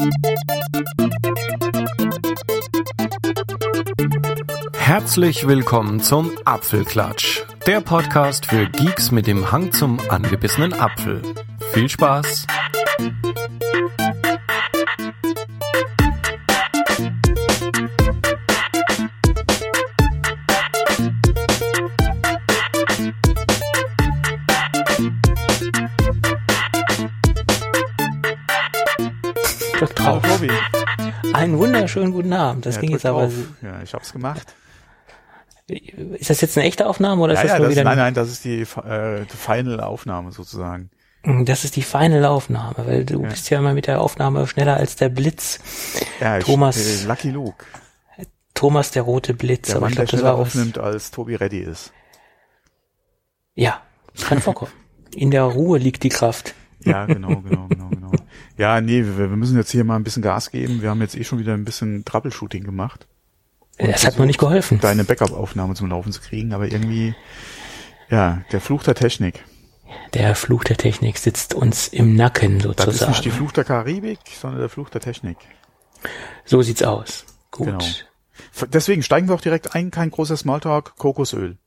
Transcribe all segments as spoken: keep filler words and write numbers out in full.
Herzlich willkommen zum Apfelklatsch, der Podcast für Geeks mit dem Hang zum angebissenen Apfel. Viel Spaß! Hallo Bobby. Einen wunderschönen guten Abend. Das ja, ging jetzt aber. Auf. Ja, ich hab's gemacht. Ist das jetzt eine echte Aufnahme oder ja, ist das ja, nur das wieder? Ist, nein, nein, das ist die, äh, die Final-Aufnahme sozusagen. Das ist die Final-Aufnahme, weil du ja. bist ja immer mit der Aufnahme schneller als der Blitz. Ja, ich, Thomas, äh, Lucky Luke. Thomas der rote Blitz. Der aber Mann, ich glaub, der das schneller war aufnimmt, als Tobi ready ist. Ja, kann vorkommen. In der Ruhe liegt die Kraft. Ja, genau, genau, genau, genau. Ja, nee, wir, wir müssen jetzt hier mal ein bisschen Gas geben. Wir haben jetzt eh schon wieder ein bisschen Troubleshooting gemacht. Und das hat mir nicht geholfen. Deine Backup-Aufnahme zum Laufen zu kriegen, aber irgendwie, ja, der Fluch der Technik. Der Fluch der Technik sitzt uns im Nacken sozusagen. Das ist nicht die Fluch der Karibik, sondern der Fluch der Technik. So sieht's aus. Gut. Genau. Deswegen steigen wir auch direkt ein, kein großer Smalltalk, Kokosöl.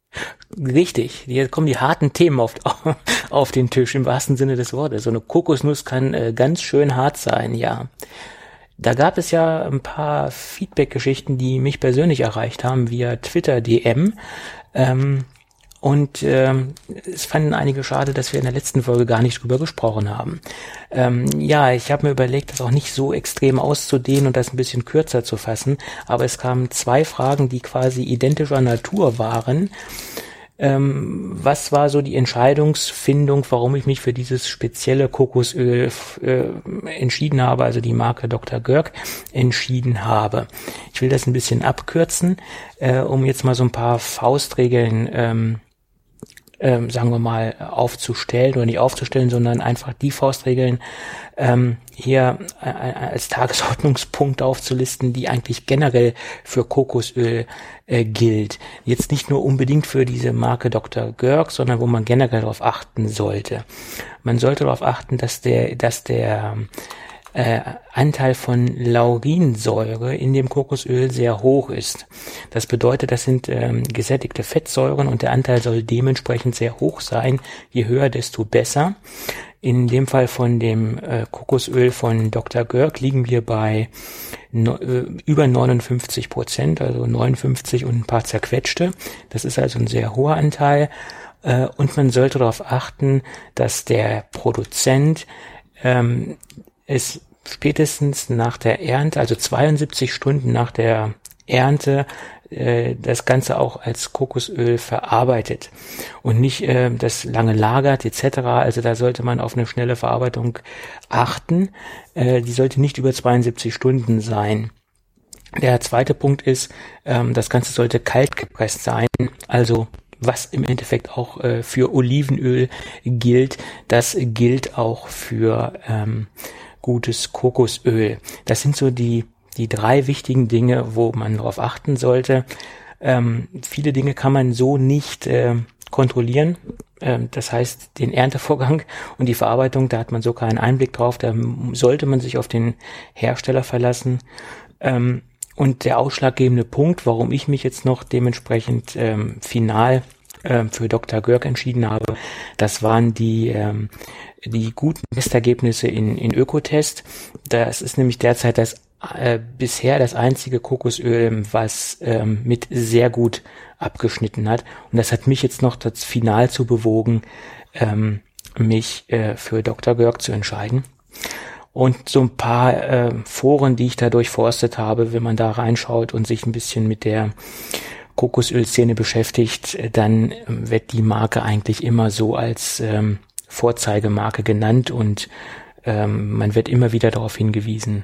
Richtig, hier kommen die harten Themen auf, auf den Tisch, im wahrsten Sinne des Wortes. So eine Kokosnuss kann äh, ganz schön hart sein, ja. Da gab es ja ein paar Feedback-Geschichten, die mich persönlich erreicht haben, via Twitter-D M. Ähm, und ähm, es fanden einige schade, dass wir in der letzten Folge gar nicht drüber gesprochen haben. Ähm, ja, ich habe mir überlegt, das auch nicht so extrem auszudehnen und das ein bisschen kürzer zu fassen, aber es kamen zwei Fragen, die quasi identischer Natur waren. Ähm, was war so die Entscheidungsfindung, warum ich mich für dieses spezielle Kokosöl äh, entschieden habe, also die Marke Doktor Görg entschieden habe? Ich will das ein bisschen abkürzen, äh, um jetzt mal so ein paar Faustregeln ähm, Ähm, sagen wir mal, aufzustellen oder nicht aufzustellen, sondern einfach die Faustregeln ähm, hier äh, als Tagesordnungspunkt aufzulisten, die eigentlich generell für Kokosöl äh, gilt. Jetzt nicht nur unbedingt für diese Marke Doktor Görg, sondern wo man generell darauf achten sollte. Man sollte darauf achten, dass der, dass der Äh, Anteil von Laurinsäure in dem Kokosöl sehr hoch ist. Das bedeutet, das sind ähm, gesättigte Fettsäuren und der Anteil soll dementsprechend sehr hoch sein. Je höher, desto besser. In dem Fall von dem äh, Kokosöl von Doktor Görg liegen wir bei no, äh, über neunundfünfzig Prozent, also neunundfünfzig und ein paar zerquetschte. Das ist also ein sehr hoher Anteil. Äh, und man sollte darauf achten, dass der Produzent ähm, es spätestens nach der Ernte, also zweiundsiebzig Stunden nach der Ernte, äh, das Ganze auch als Kokosöl verarbeitet und nicht äh, das lange lagert et cetera. Also da sollte man auf eine schnelle Verarbeitung achten. Äh, die sollte nicht über zweiundsiebzig Stunden sein. Der zweite Punkt ist, ähm, das Ganze sollte kalt gepresst sein, also was im Endeffekt auch äh, für Olivenöl gilt, das gilt auch für ähm, gutes Kokosöl. Das sind so die die drei wichtigen Dinge, wo man darauf achten sollte. Ähm, viele Dinge kann man so nicht äh, kontrollieren. Ähm, das heißt, den Erntevorgang und die Verarbeitung, da hat man so keinen Einblick drauf. Da sollte man sich auf den Hersteller verlassen. Ähm, und der ausschlaggebende Punkt, warum ich mich jetzt noch dementsprechend ähm, final ähm, für Doktor Görg entschieden habe, das waren die ähm, die guten Testergebnisse in, in Ökotest. Das ist nämlich derzeit das äh, bisher das einzige Kokosöl, was ähm, mit sehr gut abgeschnitten hat. Und das hat mich jetzt noch das Final zu bewogen, ähm, mich äh, für Doktor Görg zu entscheiden. Und so ein paar äh, Foren, die ich da durchforstet habe, wenn man da reinschaut und sich ein bisschen mit der Kokosölszene beschäftigt, dann wird die Marke eigentlich immer so als ähm, Vorzeigemarke genannt und ähm, man wird immer wieder darauf hingewiesen.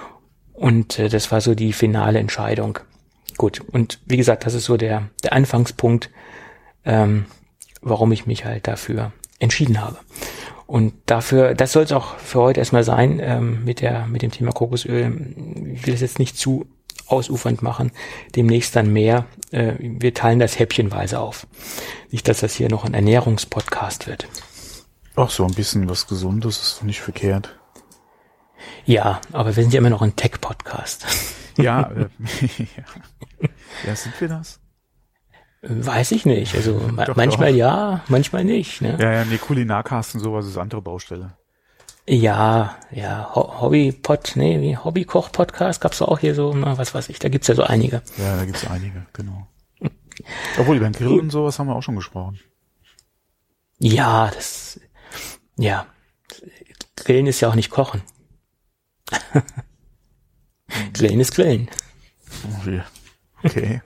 Und äh, das war so die finale Entscheidung. Gut, und wie gesagt, das ist so der, der Anfangspunkt, ähm, warum ich mich halt dafür entschieden habe. Und dafür, das soll es auch für heute erstmal sein, ähm, mit der mit dem Thema Kokosöl. Ich will es jetzt nicht zu ausufernd machen, demnächst dann mehr. Äh, wir teilen das häppchenweise auf. Nicht, dass das hier noch ein Ernährungspodcast wird. Ach, so ein bisschen was Gesundes ist nicht verkehrt. Ja, aber wir sind ja immer noch ein Tech-Podcast. Ja, äh, ja. Ja, sind wir das? Weiß ich nicht. Also Doch, manchmal doch. ja, manchmal nicht. Ne? Ja, ja, nee, Kulinarcast und sowas ist andere Baustelle. Ja, ja, Ho- Hobbypod, nee, wie Hobbykoch-Podcast gab's doch auch hier so, na, was weiß ich, da gibt's ja so einige. Ja, da gibt's einige, genau. Obwohl, über den Grill und sowas haben wir auch schon gesprochen. Ja, das, ja, Grillen ist ja auch nicht Kochen. Grillen ist Grillen. Okay.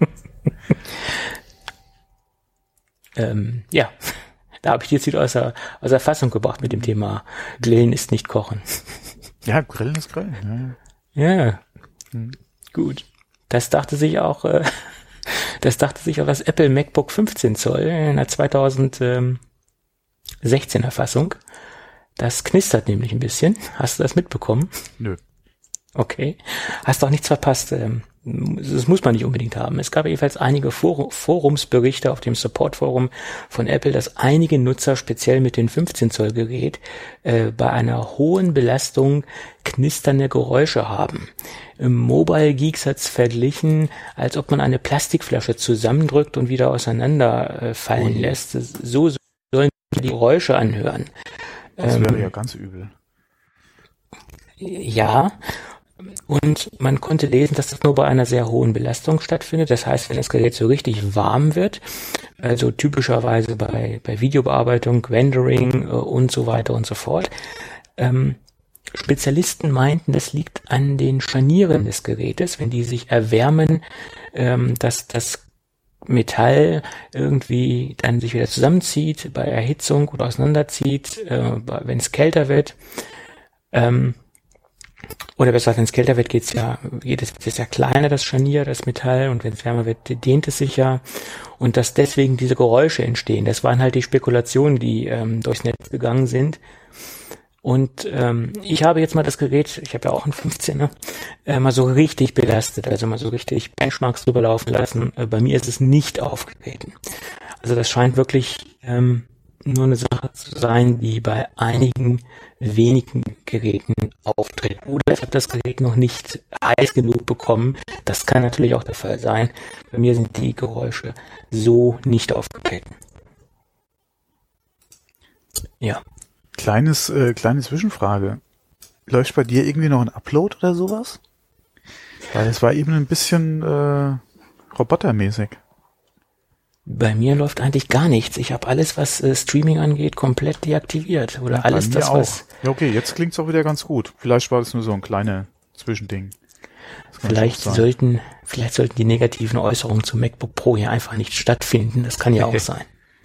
Ähm, ja, da habe ich jetzt wieder aus der, aus der Fassung gebracht mit dem Thema Grillen ist nicht Kochen. Ja, Grillen ist Grillen. Ja, ja. Hm. Gut. Das dachte sich auch, äh, das dachte sich auch das Apple MacBook fünfzehn Zoll in der zweitausendsechzehner Fassung. Das knistert nämlich ein bisschen. Hast du das mitbekommen? Nö. Okay. Hast auch nichts verpasst. Das muss man nicht unbedingt haben. Es gab jedenfalls einige For- Forumsberichte auf dem Support-Forum von Apple, dass einige Nutzer speziell mit dem fünfzehn Zoll Gerät äh, bei einer hohen Belastung knisternde Geräusche haben. Im Mobile Geeks hat's verglichen, als ob man eine Plastikflasche zusammendrückt und wieder auseinander äh, fallen oh lässt. So sollen die Geräusche anhören. Das ähm, wäre ja ganz übel. Ja, und man konnte lesen, dass das nur bei einer sehr hohen Belastung stattfindet. Das heißt, wenn das Gerät so richtig warm wird, also typischerweise bei, bei Videobearbeitung, Rendering äh, und so weiter und so fort. Ähm, Spezialisten meinten, das liegt an den Scharnieren des Gerätes, wenn die sich erwärmen, ähm, dass das Metall irgendwie dann sich wieder zusammenzieht bei Erhitzung oder auseinanderzieht, äh, wenn es kälter wird. Ähm, Oder besser, wenn es kälter wird, geht's ja, geht es, ist ja kleiner, das Scharnier, das Metall, und wenn es wärmer wird, dehnt es sich ja. Und dass deswegen diese Geräusche entstehen. Das waren halt die Spekulationen, die ähm, durchs Netz gegangen sind. Und ähm, ich habe jetzt mal das Gerät, ich habe ja auch einen fünfzehner, äh, mal so richtig belastet, also mal so richtig Benchmarks drüber laufen lassen. Äh, bei mir ist es nicht aufgetreten. Also das scheint wirklich ähm, nur eine Sache zu sein, die bei einigen wenigen Geräten auftritt. Oder ich habe das Gerät noch nicht heiß genug bekommen. Das kann natürlich auch der Fall sein. Bei mir sind die Geräusche so nicht aufgetreten. Ja. Kleines, äh, kleine Zwischenfrage. Läuft bei dir irgendwie noch ein Upload oder sowas? Weil es war eben ein bisschen äh, robotermäßig. Bei mir läuft eigentlich gar nichts. Ich habe alles, was äh, Streaming angeht, komplett deaktiviert. Oder alles bei mir das, auch. was... Ja, okay, jetzt klingt's auch wieder ganz gut. Vielleicht war das nur so ein kleines Zwischending. Vielleicht sollten, vielleicht sollten die negativen Äußerungen zum MacBook Pro hier einfach nicht stattfinden. Das kann ja auch sein.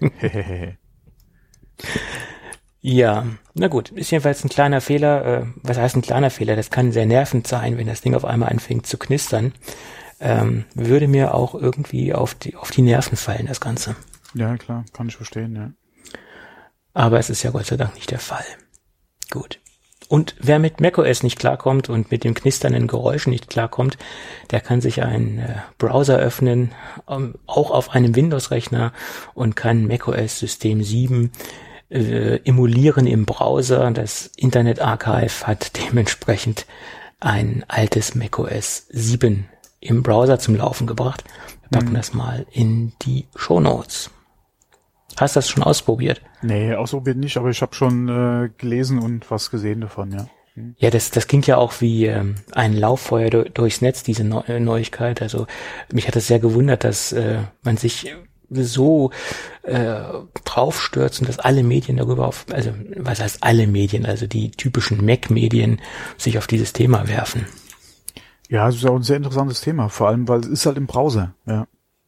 Ja, na gut, ist jedenfalls ein kleiner Fehler. Äh, was heißt ein kleiner Fehler? Das kann sehr nervend sein, wenn das Ding auf einmal anfängt zu knistern. Ähm, würde mir auch irgendwie auf die, auf die Nerven fallen, das Ganze. Ja, klar, kann ich verstehen, ja. Aber es ist ja Gott sei Dank nicht der Fall. Gut. Und wer mit macOS nicht klarkommt und mit dem knisternden Geräuschen nicht klarkommt, der kann sich einen äh, Browser öffnen, ähm, auch auf einem Windows-Rechner, und kann macOS System sieben äh, emulieren im Browser. Das Internet Archive hat dementsprechend ein altes macOS sieben im Browser zum Laufen gebracht. Wir packen mhm. das mal in die Shownotes. Hast du das schon ausprobiert? Nee, ausprobiert nicht, aber ich habe schon äh, gelesen und was gesehen davon, ja. Hm. Ja, das das klingt ja auch wie ähm, ein Lauffeuer do, durchs Netz, diese Neu äh, Neuigkeit. Also mich hat es sehr gewundert, dass äh, man sich so äh, draufstürzt und dass alle Medien darüber auf, also was heißt alle Medien, also die typischen Mac-Medien sich auf dieses Thema werfen. Ja, es ist auch ein sehr interessantes Thema, vor allem, weil es ist halt im Browser, ja.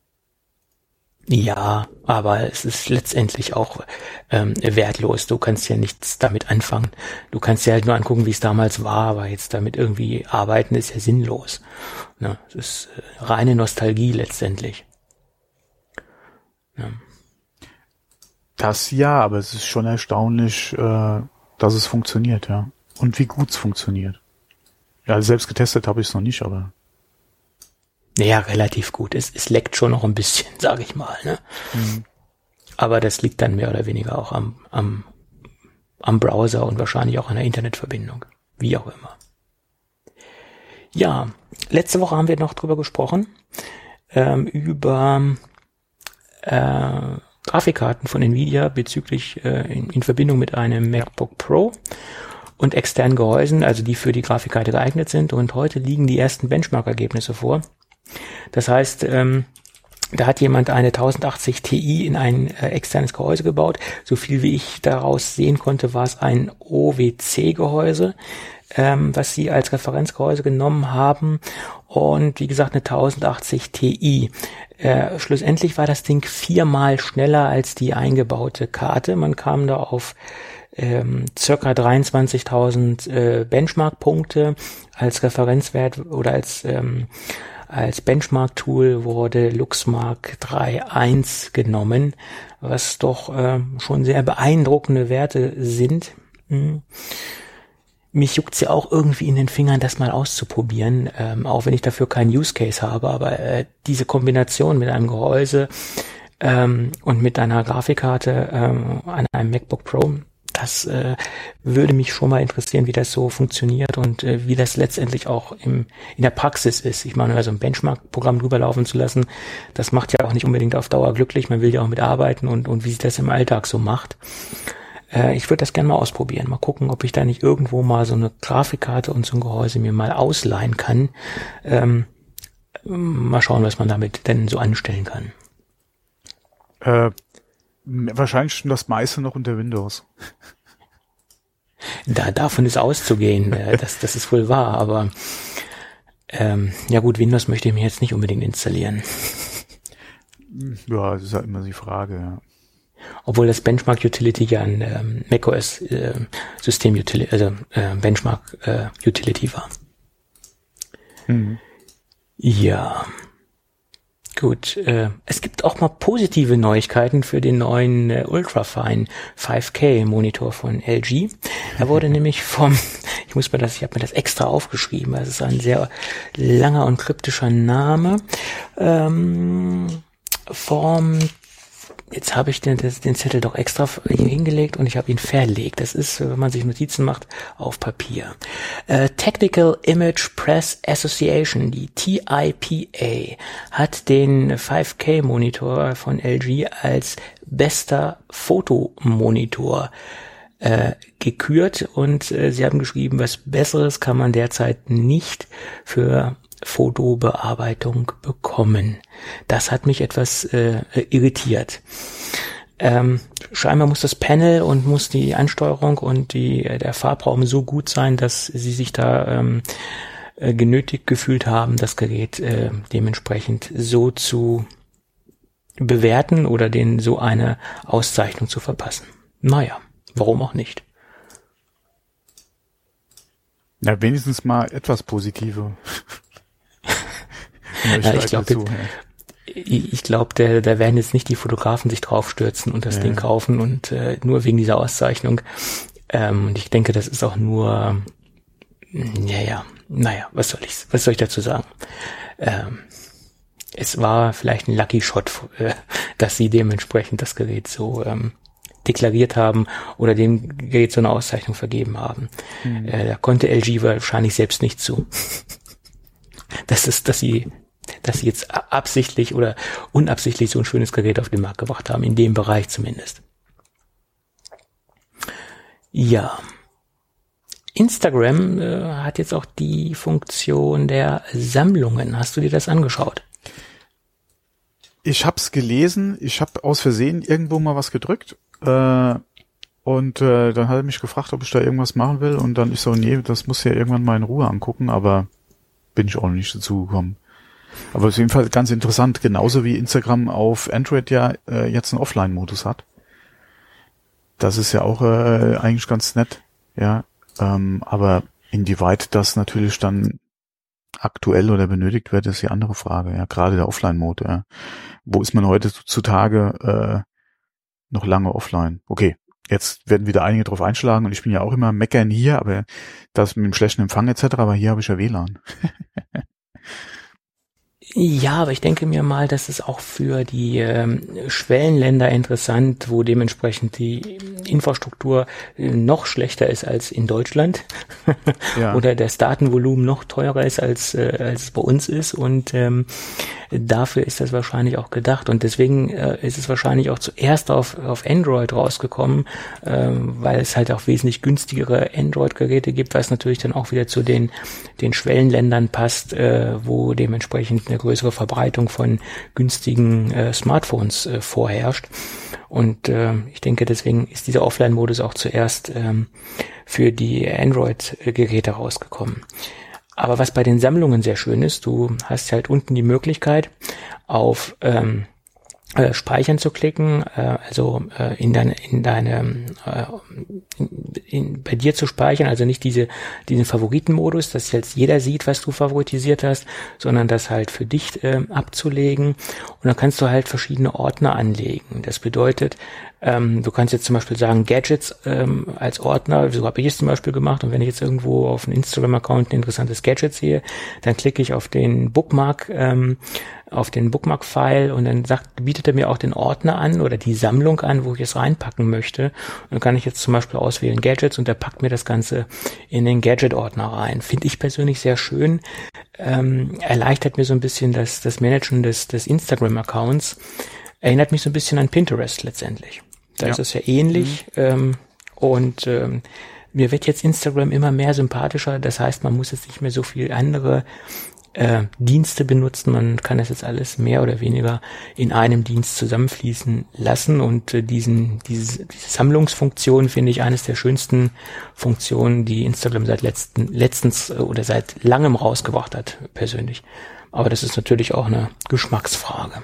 Ja, aber es ist letztendlich auch ähm, wertlos. Du kannst ja nichts damit anfangen. Du kannst ja halt nur angucken, wie es damals war, aber jetzt damit irgendwie arbeiten ist ja sinnlos. Ne? Es ist äh, reine Nostalgie letztendlich. Ja. Das ja, aber es ist schon erstaunlich, äh, dass es funktioniert, ja. Und wie gut es funktioniert. Ja, selbst getestet habe ich es noch nicht, aber... Naja, relativ gut. Es, es leckt schon noch ein bisschen, sage ich mal. Ne? Mhm. Aber das liegt dann mehr oder weniger auch am, am, am Browser und wahrscheinlich auch an der Internetverbindung. Wie auch immer. Ja, letzte Woche haben wir noch drüber gesprochen, ähm, über äh, Grafikkarten von Nvidia bezüglich äh, in, in Verbindung mit einem MacBook Pro und externen Gehäusen, also die für die Grafikkarte geeignet sind. Und heute liegen die ersten Benchmark-Ergebnisse vor. Das heißt, ähm, da hat jemand eine tausendachtzig Ti in ein äh, externes Gehäuse gebaut. So viel wie ich daraus sehen konnte, war es ein O W C-Gehäuse, ähm, was sie als Referenzgehäuse genommen haben. Und wie gesagt, eine tausendachtzig Ti. Äh, schlussendlich war das Ding viermal schneller als die eingebaute Karte. Man kam da auf ähm, circa dreiundzwanzigtausend äh, Benchmark-Punkte als Referenzwert oder als ähm, als Benchmark-Tool wurde Luxmark drei Punkt eins genommen, was doch äh, schon sehr beeindruckende Werte sind. Hm. Mich juckt's ja auch irgendwie in den Fingern, das mal auszuprobieren, ähm, auch wenn ich dafür keinen Use Case habe, aber äh, diese Kombination mit einem Gehäuse ähm, und mit einer Grafikkarte ähm, an einem MacBook Pro, das äh, würde mich schon mal interessieren, wie das so funktioniert und äh, wie das letztendlich auch im in der Praxis ist. Ich meine, also ein Benchmark-Programm drüber laufen zu lassen, das macht ja auch nicht unbedingt auf Dauer glücklich, man will ja auch mitarbeiten und, und wie sich das im Alltag so macht. Ich würde das gerne mal ausprobieren. Mal gucken, ob ich da nicht irgendwo mal so eine Grafikkarte und so ein Gehäuse mir mal ausleihen kann. Ähm, mal schauen, was man damit denn so anstellen kann. Äh, wahrscheinlich schon das meiste noch unter Windows. Da, davon ist auszugehen, äh, das, das ist wohl wahr, aber ähm, ja gut, Windows möchte ich mir jetzt nicht unbedingt installieren. Ja, das ist ja immer die Frage, ja. Obwohl das Benchmark Utility ja ein ähm, macOS äh, System Utility, also äh, Benchmark äh, Utility war. Mhm. Ja. Gut, äh, es gibt auch mal positive Neuigkeiten für den neuen äh, Ultrafine fünf K Monitor von L G. Er wurde nämlich vom, ich muss mir das, ich habe mir das extra aufgeschrieben, das ist ein sehr langer und kryptischer Name, ähm, vom Jetzt habe ich den, den Zettel doch extra hier hingelegt und ich habe ihn verlegt. Das ist, wenn man sich Notizen macht, auf Papier. Äh, Technical Image Press Association, die T I P A, hat den fünf K Monitor von L G als bester Fotomonitor äh, gekürt und äh, sie haben geschrieben, was Besseres kann man derzeit nicht für Fotobearbeitung bekommen. Das hat mich etwas äh, irritiert. Ähm, scheinbar muss das Panel und muss die Ansteuerung und die der Farbraum so gut sein, dass sie sich da ähm, äh, genötigt gefühlt haben, das Gerät äh, dementsprechend so zu bewerten oder denen so eine Auszeichnung zu verpassen. Naja, warum auch nicht? Ja, wenigstens mal etwas Positive. Ja, ich glaube, ich glaube, da, da werden jetzt nicht die Fotografen sich draufstürzen und das ja. Ding kaufen und äh, nur wegen dieser Auszeichnung. Ähm, und ich denke, das ist auch nur, ja, ja, naja, was soll ich, was soll ich dazu sagen? Ähm, es war vielleicht ein Lucky Shot, äh, dass sie dementsprechend das Gerät so ähm, deklariert haben oder dem Gerät so eine Auszeichnung vergeben haben. Mhm. Äh, da konnte L G wahrscheinlich selbst nicht zu. Das ist, dass sie dass sie jetzt absichtlich oder unabsichtlich so ein schönes Gerät auf den Markt gebracht haben, in dem Bereich zumindest. Ja. Instagram äh, hat jetzt auch die Funktion der Sammlungen. Hast du dir das angeschaut? Ich hab's gelesen, ich habe aus Versehen irgendwo mal was gedrückt äh, und äh, dann hat er mich gefragt, ob ich da irgendwas machen will und dann ich so, nee, das muss ja irgendwann mal in Ruhe angucken, aber bin ich auch nicht dazu gekommen. Aber auf jeden Fall ganz interessant, genauso wie Instagram auf Android ja äh, jetzt einen Offline-Modus hat. Das ist ja auch äh, eigentlich ganz nett, ja. Ähm, aber inwieweit das natürlich dann aktuell oder benötigt wird, ist die andere Frage. Ja, gerade der Offline-Mode. Ja. Wo ist man heutzutage äh, noch lange offline? Okay, jetzt werden wieder einige drauf einschlagen und ich bin ja auch immer meckern hier, aber das mit dem schlechten Empfang et cetera. Aber hier habe ich ja W L A N. Ja, aber ich denke mir mal, das ist auch für die ähm, Schwellenländer interessant, wo dementsprechend die Infrastruktur äh, noch schlechter ist als in Deutschland ja. oder das Datenvolumen noch teurer ist als äh, als es bei uns ist und ähm, dafür ist das wahrscheinlich auch gedacht und deswegen äh, ist es wahrscheinlich auch zuerst auf auf Android rausgekommen, äh, weil es halt auch wesentlich günstigere Android-Geräte gibt, was natürlich dann auch wieder zu den den Schwellenländern passt, äh, wo dementsprechend eine größere Verbreitung von günstigen äh, Smartphones äh, vorherrscht. Und äh, ich denke, deswegen ist dieser Offline-Modus auch zuerst ähm, für die Android-Geräte rausgekommen. Aber was bei den Sammlungen sehr schön ist, du hast halt unten die Möglichkeit, auf ähm, äh, Speichern zu klicken, äh, also äh, in deine, in deine, äh, in, in, bei dir zu speichern, also nicht diese diesen Favoritenmodus, dass jetzt jeder sieht, was du favoritisiert hast, sondern das halt für dich äh, abzulegen. Und dann kannst du halt verschiedene Ordner anlegen. Das bedeutet, ähm, du kannst jetzt zum Beispiel sagen Gadgets ähm, als Ordner, so habe ich es zum Beispiel gemacht. Und wenn ich jetzt irgendwo auf einem Instagram-Account ein interessantes Gadget sehe, dann klicke ich auf den Bookmark ähm, auf den Bookmark-File und dann sagt, bietet er mir auch den Ordner an oder die Sammlung an, wo ich es reinpacken möchte. Und dann kann ich jetzt zum Beispiel auswählen Gadgets und er packt mir das Ganze in den Gadget-Ordner rein. Finde ich persönlich sehr schön. Ähm, erleichtert mir so ein bisschen das, das Managen des, des Instagram-Accounts. Erinnert mich so ein bisschen an Pinterest letztendlich. Da ja. ist es ja ähnlich. Mhm. Ähm, und ähm, mir wird jetzt Instagram immer mehr sympathischer. Das heißt, man muss jetzt nicht mehr so viel andere Äh, Dienste benutzen. Man kann das jetzt alles mehr oder weniger in einem Dienst zusammenfließen lassen und äh, diesen diese, diese Sammlungsfunktion finde ich eines der schönsten Funktionen, die Instagram seit letzten letztens äh, oder seit langem rausgebracht hat, persönlich. Aber das ist natürlich auch eine Geschmacksfrage.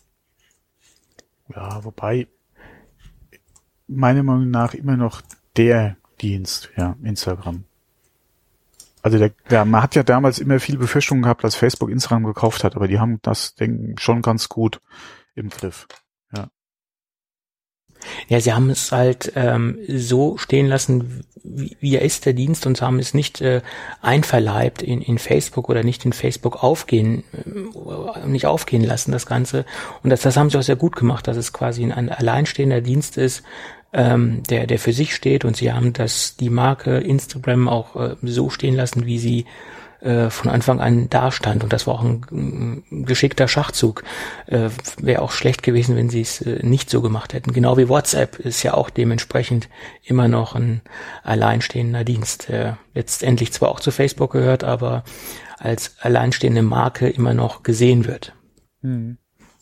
Ja, wobei meiner Meinung nach immer noch der Dienst, ja, Instagram. Also der, der, man hat ja damals immer viel Befürchtungen gehabt, dass Facebook Instagram gekauft hat, aber die haben das, denke ich, schon ganz gut im Griff. Ja, ja, sie haben es halt ähm, so stehen lassen, wie, wie er ist, der Dienst, und haben es nicht äh, einverleibt in, in Facebook oder nicht in Facebook aufgehen, äh, nicht aufgehen lassen, das Ganze. Und das, das haben sie auch sehr gut gemacht, dass es quasi ein, ein alleinstehender Dienst ist, ähm, der, der für sich steht, und sie haben das, die Marke Instagram auch äh, so stehen lassen, wie sie äh, von Anfang an dastand, und das war auch ein, ein geschickter Schachzug. Äh, wäre auch schlecht gewesen, wenn sie es äh, nicht so gemacht hätten. Genau wie WhatsApp ist ja auch dementsprechend immer noch ein alleinstehender Dienst, der letztendlich zwar auch zu Facebook gehört, aber als alleinstehende Marke immer noch gesehen wird. Mhm.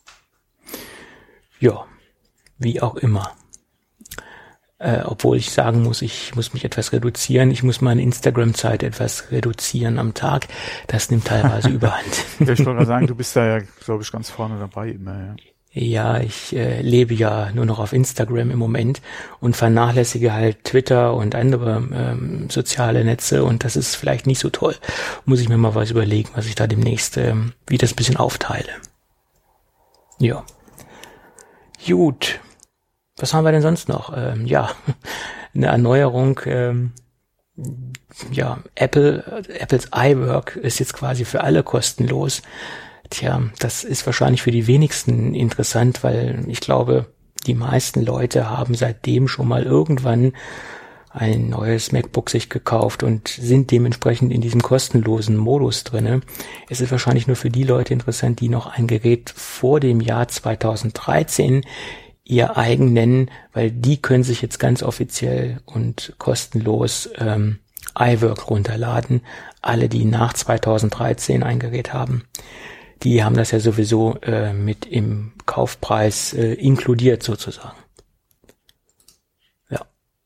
Ja, wie auch immer. Äh, obwohl ich sagen muss, ich muss mich etwas reduzieren. Ich muss meine Instagram-Zeit etwas reduzieren am Tag. Das nimmt teilweise Überhand. Ja, ich wollte mal sagen, du bist da ja, glaube ich, ganz vorne dabei immer. Ja, ja ich äh, lebe ja nur noch auf Instagram im Moment und vernachlässige halt Twitter und andere ähm, soziale Netze, und das ist vielleicht nicht so toll. Muss ich mir mal was überlegen, was ich da demnächst, ähm, wie das ein bisschen aufteile. Ja. Gut. Was haben wir denn sonst noch? Ähm, ja, eine Erneuerung. Ähm, ja, Apple, Apples iWork ist jetzt quasi für alle kostenlos. Tja, das ist wahrscheinlich für die wenigsten interessant, weil ich glaube, die meisten Leute haben seitdem schon mal irgendwann ein neues MacBook sich gekauft und sind dementsprechend in diesem kostenlosen Modus drinne. Es ist wahrscheinlich nur für die Leute interessant, die noch ein Gerät vor dem Jahr zweitausenddreizehn ihr eigen nennen, weil die können sich jetzt ganz offiziell und kostenlos ähm, iWork runterladen. Alle, die nach zweitausenddreizehn ein Gerät haben, die haben das ja sowieso äh, mit im Kaufpreis äh, inkludiert sozusagen. Ja.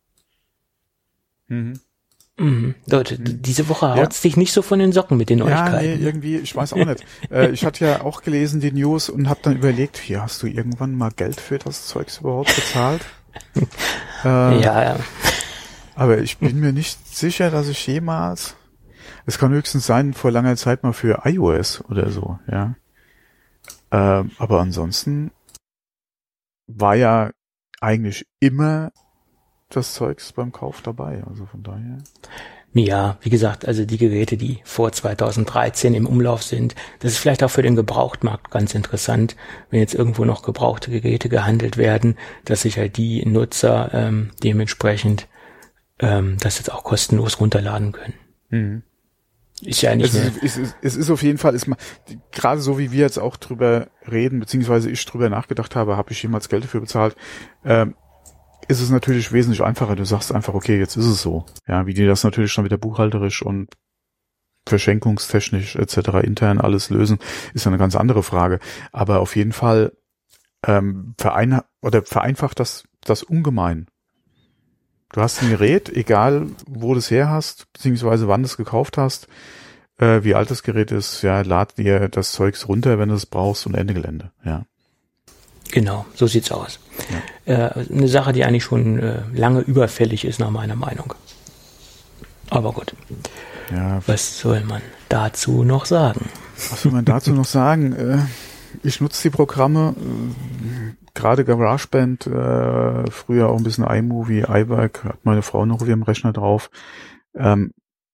Mhm. Mhm. Leute, mhm. diese Woche haut's ja. dich nicht so von den Socken mit den Neuigkeiten. Ja, nee, irgendwie, ich weiß auch nicht. äh, ich hatte ja auch gelesen die News und habe dann überlegt, hier, hast du irgendwann mal Geld für das Zeugs überhaupt bezahlt? äh, ja, ja. Aber ich bin mir nicht sicher, dass ich jemals, es kann höchstens sein, vor langer Zeit mal für iOS oder so, ja. Äh, aber ansonsten war ja eigentlich immer das Zeugs beim Kauf dabei, also von daher. Ja, wie gesagt, also die Geräte, die vor zweitausenddreizehn im Umlauf sind, das ist vielleicht auch für den Gebrauchtmarkt ganz interessant, wenn jetzt irgendwo noch gebrauchte Geräte gehandelt werden, dass sich halt die Nutzer ähm, dementsprechend ähm, das jetzt auch kostenlos runterladen können. Mhm. Ist ja nicht es, ist, es, ist, es ist auf jeden Fall, ist mal, gerade so wie wir jetzt auch drüber reden, beziehungsweise ich drüber nachgedacht habe, habe ich jemals Geld dafür bezahlt, ähm, ist es natürlich wesentlich einfacher. Du sagst einfach, okay, jetzt ist es so. Ja, wie die das natürlich schon wieder buchhalterisch und verschenkungstechnisch et cetera intern alles lösen, ist eine ganz andere Frage. Aber auf jeden Fall ähm, verein oder vereinfacht das das ungemein. Du hast ein Gerät, egal wo du es her hast, beziehungsweise wann du es gekauft hast, äh, wie alt das Gerät ist, ja, lad dir das Zeugs runter, wenn du es brauchst, und Ende Gelände, ja. Genau, so sieht's aus. Ja. Äh, eine Sache, die eigentlich schon äh, lange überfällig ist, nach meiner Meinung. Aber gut. Ja. Was soll man dazu noch sagen? Was soll man dazu noch sagen? Äh, ich nutze die Programme, äh, gerade GarageBand, äh, früher auch ein bisschen iMovie, iWork, hat meine Frau noch auf ihrem Rechner drauf. Ähm,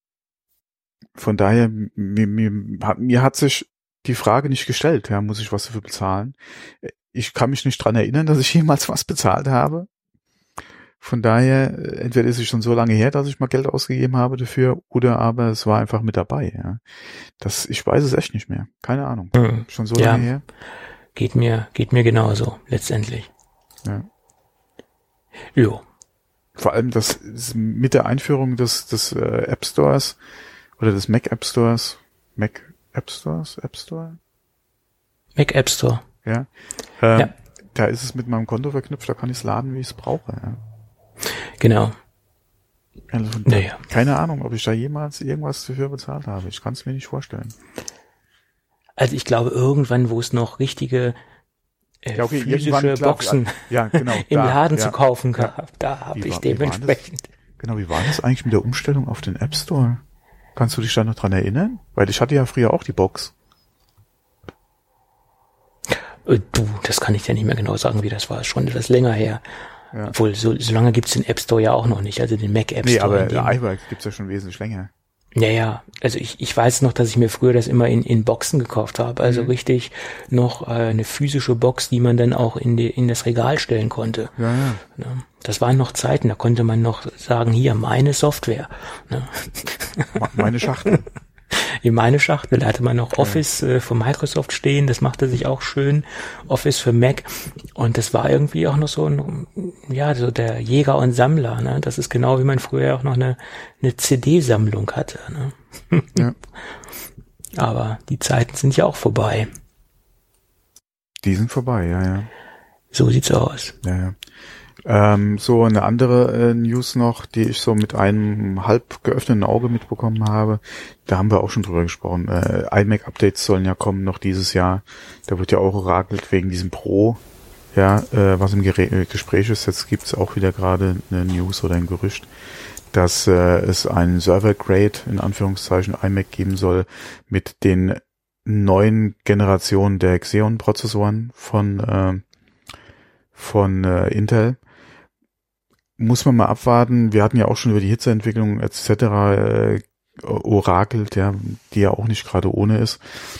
von daher, mir, mir, mir hat sich die Frage nicht gestellt, ja, muss ich was dafür bezahlen? Ich kann mich nicht dran erinnern, dass ich jemals was bezahlt habe. Von daher, entweder ist es schon so lange her, dass ich mal Geld ausgegeben habe dafür, oder aber es war einfach mit dabei. Ja. Das, ich weiß es echt nicht mehr. Keine Ahnung. Hm. Schon so ja, lange her. Geht mir, geht mir genauso, letztendlich. Ja. Jo. Vor allem das mit der Einführung des, des äh, App Stores oder des Mac App Stores. Mac App Stores? App Store? Mac App Store. Ja. Ähm, ja. Da ist es mit meinem Konto verknüpft, da kann ich es laden, wie ich es brauche. Ja. Genau. Also, naja. Keine Ahnung, ob ich da jemals irgendwas dafür bezahlt habe. Ich kann es mir nicht vorstellen. Also ich glaube, irgendwann, wo es noch richtige äh, ja, okay, physische klar, Boxen ja, genau, im da, Laden ja, zu kaufen gab, ja. da habe ich war, dementsprechend. Genau, wie war das eigentlich mit der Umstellung auf den App Store? Kannst du dich da noch dran erinnern? Weil ich hatte ja früher auch die Box. Du, das kann ich ja nicht mehr genau sagen, wie das war. Schon etwas länger her. Ja. Obwohl, so, so lange gibt's den App Store ja auch noch nicht, also den Mac App Store. Nee, aber der iWork gibt's ja schon wesentlich länger. Ja, ja, also ich, ich weiß noch, dass ich mir früher das immer in, in Boxen gekauft habe. Also mhm. richtig noch äh, eine physische Box, die man dann auch in, die, in das Regal stellen konnte. Ja, ja. Ja, das waren noch Zeiten, da konnte man noch sagen, hier, meine Software. Ja. Meine Schachtel. In meine Schachtel, da hatte man noch Office äh, von Microsoft stehen, das machte sich auch schön, Office für Mac, und das war irgendwie auch noch so ein, ja, so der Jäger und Sammler, ne? Das ist genau wie man früher auch noch eine, eine C D-Sammlung hatte, ne? Ja. Aber die Zeiten sind ja auch vorbei. Die sind vorbei, ja, ja. So sieht's aus. Ja, ja. Ähm, so eine andere äh, News noch, die ich so mit einem halb geöffneten Auge mitbekommen habe, da haben wir auch schon drüber gesprochen. Äh, iMac-Updates sollen ja kommen noch dieses Jahr. Da wird ja auch orakelt wegen diesem Pro, ja, äh, was im Gerä- Gespräch ist. Jetzt gibt's auch wieder gerade eine News oder ein Gerücht, dass äh, es einen Server-Grade, in Anführungszeichen, iMac geben soll mit den neuen Generationen der Xeon-Prozessoren von äh, von äh, Intel. Muss man mal abwarten. Wir hatten ja auch schon über die Hitzeentwicklung et cetera äh, orakelt, ja, die ja auch nicht gerade ohne ist.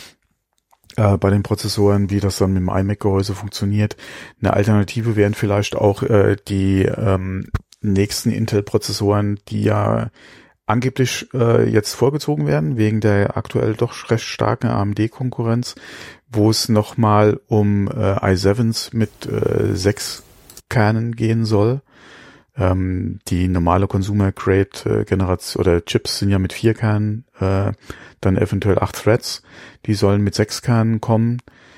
Äh, bei den Prozessoren, wie das dann mit dem iMac-Gehäuse funktioniert. Eine Alternative wären vielleicht auch äh, die ähm, nächsten Intel-Prozessoren, die ja angeblich äh, jetzt vorgezogen werden, wegen der aktuell doch recht starken A M D-Konkurrenz, wo es nochmal um äh, i siebens mit äh, sechs Kernen gehen soll. Ähm, die normale Consumer-Grade-Generation oder Chips sind ja mit vier Kernen, äh, dann eventuell acht Threads. Die sollen mit sechs Kernen kommen.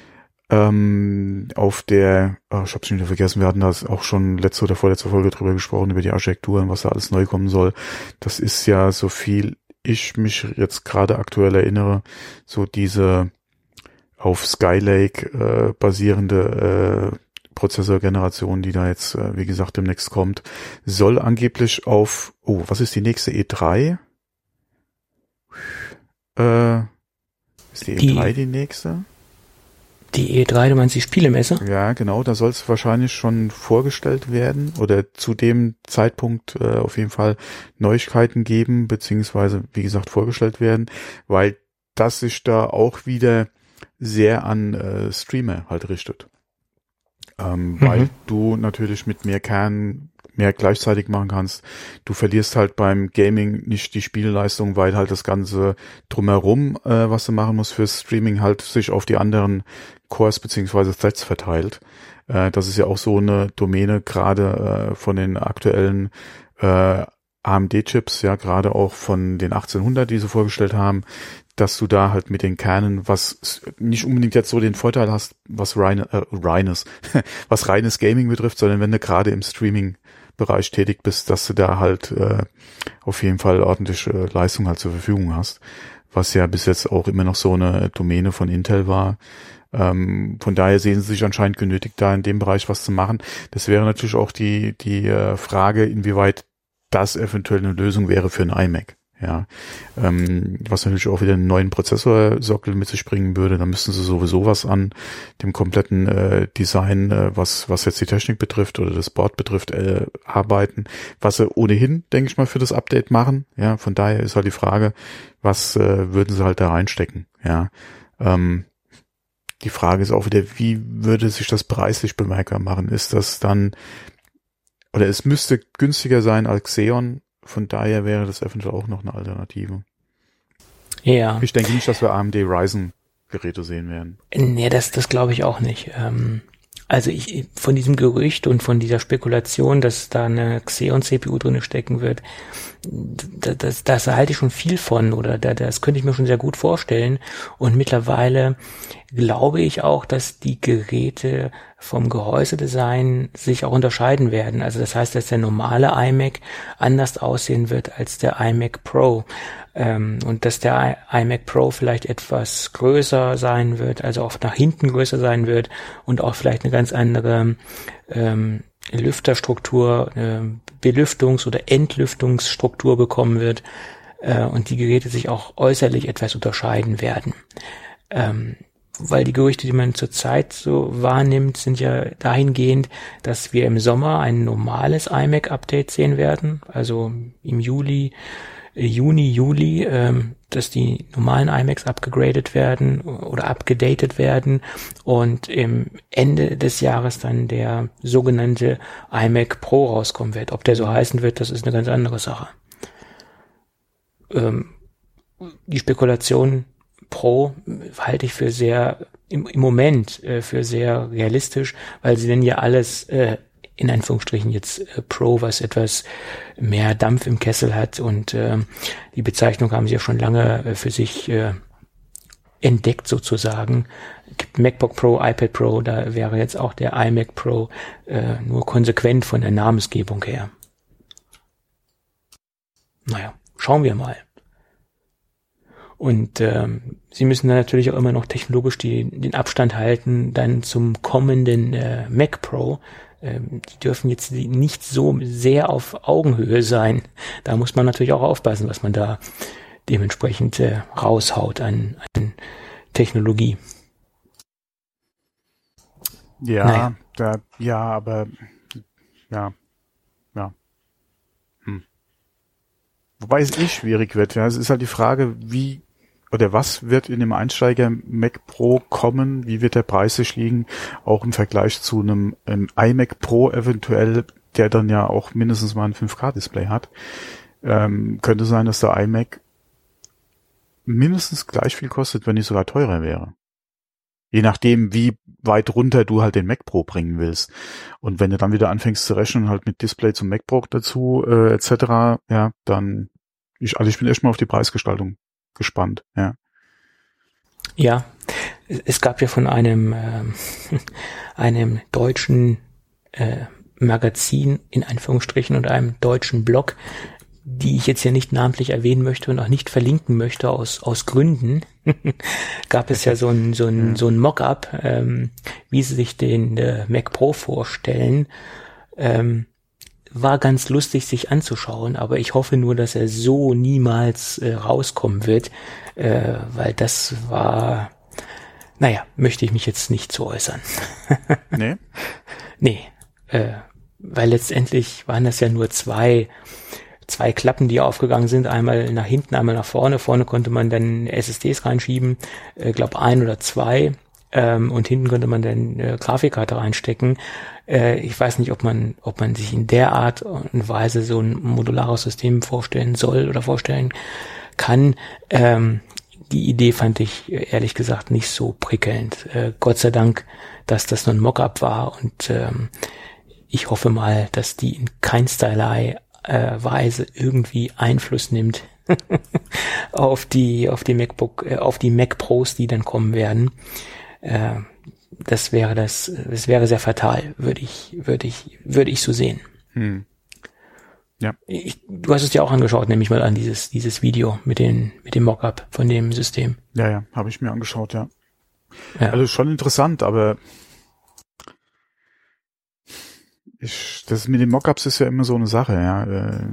Ähm, auf der, oh, ich hab's schon wieder vergessen, wir hatten da auch schon letzte oder vorletzte Folge drüber gesprochen, über die Architektur und was da alles neu kommen soll. Das ist ja, so viel ich mich jetzt gerade aktuell erinnere, so diese auf Skylake äh, basierende äh, Prozessorgeneration, die da jetzt, äh, wie gesagt, demnächst kommt, soll angeblich auf, oh, was ist die nächste? E drei? Äh, ist die, die E drei die nächste? Die E drei, du meinst die Spielemesse? Ja, genau, da soll es wahrscheinlich schon vorgestellt werden oder zu dem Zeitpunkt äh, auf jeden Fall Neuigkeiten geben, beziehungsweise, wie gesagt, vorgestellt werden, weil das sich da auch wieder sehr an äh, Streamer halt richtet. Ähm, mhm. Weil du natürlich mit mehr Kernen mehr gleichzeitig machen kannst. Du verlierst halt beim Gaming nicht die Spielleistung, weil halt das Ganze drumherum, äh, was du machen musst fürs Streaming, halt sich auf die anderen Cores beziehungsweise Threads verteilt. Äh, das ist ja auch so eine Domäne, gerade äh, von den aktuellen äh, A M D-Chips, ja, gerade auch von den achtzehnhundert, die sie vorgestellt haben, dass du da halt mit den Kernen, was nicht unbedingt jetzt so den Vorteil hast, was rein, äh, reines, was reines Gaming betrifft, sondern wenn du gerade im Streaming-Bereich tätig bist, dass du da halt äh, auf jeden Fall ordentliche Leistung halt zur Verfügung hast, was ja bis jetzt auch immer noch so eine Domäne von Intel war. Ähm, von daher sehen sie sich anscheinend genötigt, da in dem Bereich was zu machen. Das wäre natürlich auch die die äh, Frage, inwieweit das eventuell eine Lösung wäre für einen iMac. Ja, ähm, was natürlich auch wieder einen neuen Prozessorsockel mit sich bringen würde. Da müssten sie sowieso was an dem kompletten äh, Design, äh, was was jetzt die Technik betrifft oder das Board betrifft, äh, arbeiten. Was sie ohnehin, denke ich mal, für das Update machen. Ja, von daher ist halt die Frage, was äh, würden sie halt da reinstecken? Ja, ähm, die Frage ist auch wieder, wie würde sich das preislich bemerkbar machen? Ist das dann, oder es müsste günstiger sein als Xeon? Von daher wäre das eventuell auch noch eine Alternative. Ja. Ich denke nicht, dass wir A M D Ryzen Geräte sehen werden. Nee, das, das glaube ich auch nicht. Ähm, also ich, von diesem Gerücht und von dieser Spekulation, dass da eine Xeon-C P U drin stecken wird, das, das, das halte ich schon viel von, oder da, das könnte ich mir schon sehr gut vorstellen. Und mittlerweile glaube ich auch, dass die Geräte vom Gehäusedesign sich auch unterscheiden werden. Also das heißt, dass der normale iMac anders aussehen wird als der iMac Pro. Ähm, und dass der iMac Pro vielleicht etwas größer sein wird, also auch nach hinten größer sein wird und auch vielleicht eine ganz andere ähm, Lüfterstruktur, äh, Belüftungs- oder Entlüftungsstruktur bekommen wird äh, und die Geräte sich auch äußerlich etwas unterscheiden werden. Ähm, weil die Gerüchte, die man zurzeit so wahrnimmt, sind ja dahingehend, dass wir im Sommer ein normales iMac-Update sehen werden, also im Juli, Juni, Juli, ähm, dass die normalen iMacs abgegradet werden oder abgedatet werden und im Ende des Jahres dann der sogenannte iMac Pro rauskommen wird. Ob der so heißen wird, das ist eine ganz andere Sache. Ähm, die Spekulation Pro halte ich für sehr, im, im Moment äh, für sehr realistisch, weil sie denn ja alles äh, in Anführungsstrichen jetzt äh, Pro, was etwas mehr Dampf im Kessel hat, und äh, die Bezeichnung haben sie ja schon lange äh, für sich äh, entdeckt sozusagen. Es gibt MacBook Pro, iPad Pro, da wäre jetzt auch der iMac Pro äh, nur konsequent von der Namensgebung her. Naja, schauen wir mal. Und ähm, sie müssen dann natürlich auch immer noch technologisch die, den Abstand halten dann zum kommenden äh, Mac Pro. Ähm, die dürfen jetzt nicht so sehr auf Augenhöhe sein. Da muss man natürlich auch aufpassen, was man da dementsprechend äh, raushaut an, an Technologie. Ja, naja. da, ja, aber ja, ja. Hm. Wobei es eh schwierig wird. Ja, es ist halt die Frage, wie oder was wird in dem Einsteiger Mac Pro kommen? Wie wird der Preis sich liegen? Auch im Vergleich zu einem, einem iMac Pro eventuell, der dann ja auch mindestens mal ein fünf K Display hat. Ähm, könnte sein, dass der iMac mindestens gleich viel kostet, wenn nicht sogar teurer wäre. Je nachdem, wie weit runter du halt den Mac Pro bringen willst. Und wenn du dann wieder anfängst zu rechnen, halt mit Display zum Mac Pro dazu, äh, et cetera, ja, dann, ich, also ich bin echt mal auf die Preisgestaltung gespannt, ja. Ja, es gab ja von einem, äh, einem deutschen äh, Magazin, in Anführungsstrichen, und einem deutschen Blog, die ich jetzt hier nicht namentlich erwähnen möchte und auch nicht verlinken möchte aus aus Gründen, gab es ja so ein so ein so ein Mock-up, ähm, wie sie sich den äh, Mac Pro vorstellen. Ähm, war ganz lustig sich anzuschauen, aber ich hoffe nur, dass er so niemals äh, rauskommen wird, äh, weil das war Naja, möchte ich mich jetzt nicht zu äußern. Nee? Nee, äh, weil letztendlich waren das ja nur zwei zwei Klappen, die aufgegangen sind, einmal nach hinten, einmal nach vorne. Vorne konnte man dann S S Ds reinschieben, äh, glaube ein oder zwei, ähm, und hinten konnte man dann äh, Grafikkarte reinstecken. Äh, ich weiß nicht, ob man ob man sich in der Art und Weise so ein modulares System vorstellen soll oder vorstellen kann. Ähm, die Idee fand ich ehrlich gesagt nicht so prickelnd. Äh, Gott sei Dank, dass das nur ein Mockup war, und ähm, ich hoffe mal, dass die in keinsterlei Äh, Weise irgendwie Einfluss nimmt auf die auf die MacBook, äh, auf die Mac Pros, die dann kommen werden. Äh, das wäre das, das wäre sehr fatal, würde ich würde ich würde ich so sehen. Hm. Ja. Ich, du hast es dir auch angeschaut, nehme ich mal an, dieses dieses Video mit den mit dem Mockup von dem System. Ja, ja, habe ich mir angeschaut, ja. ja. Also schon interessant, aber Ich, das mit den Mockups ist ja immer so eine Sache, ja. Äh,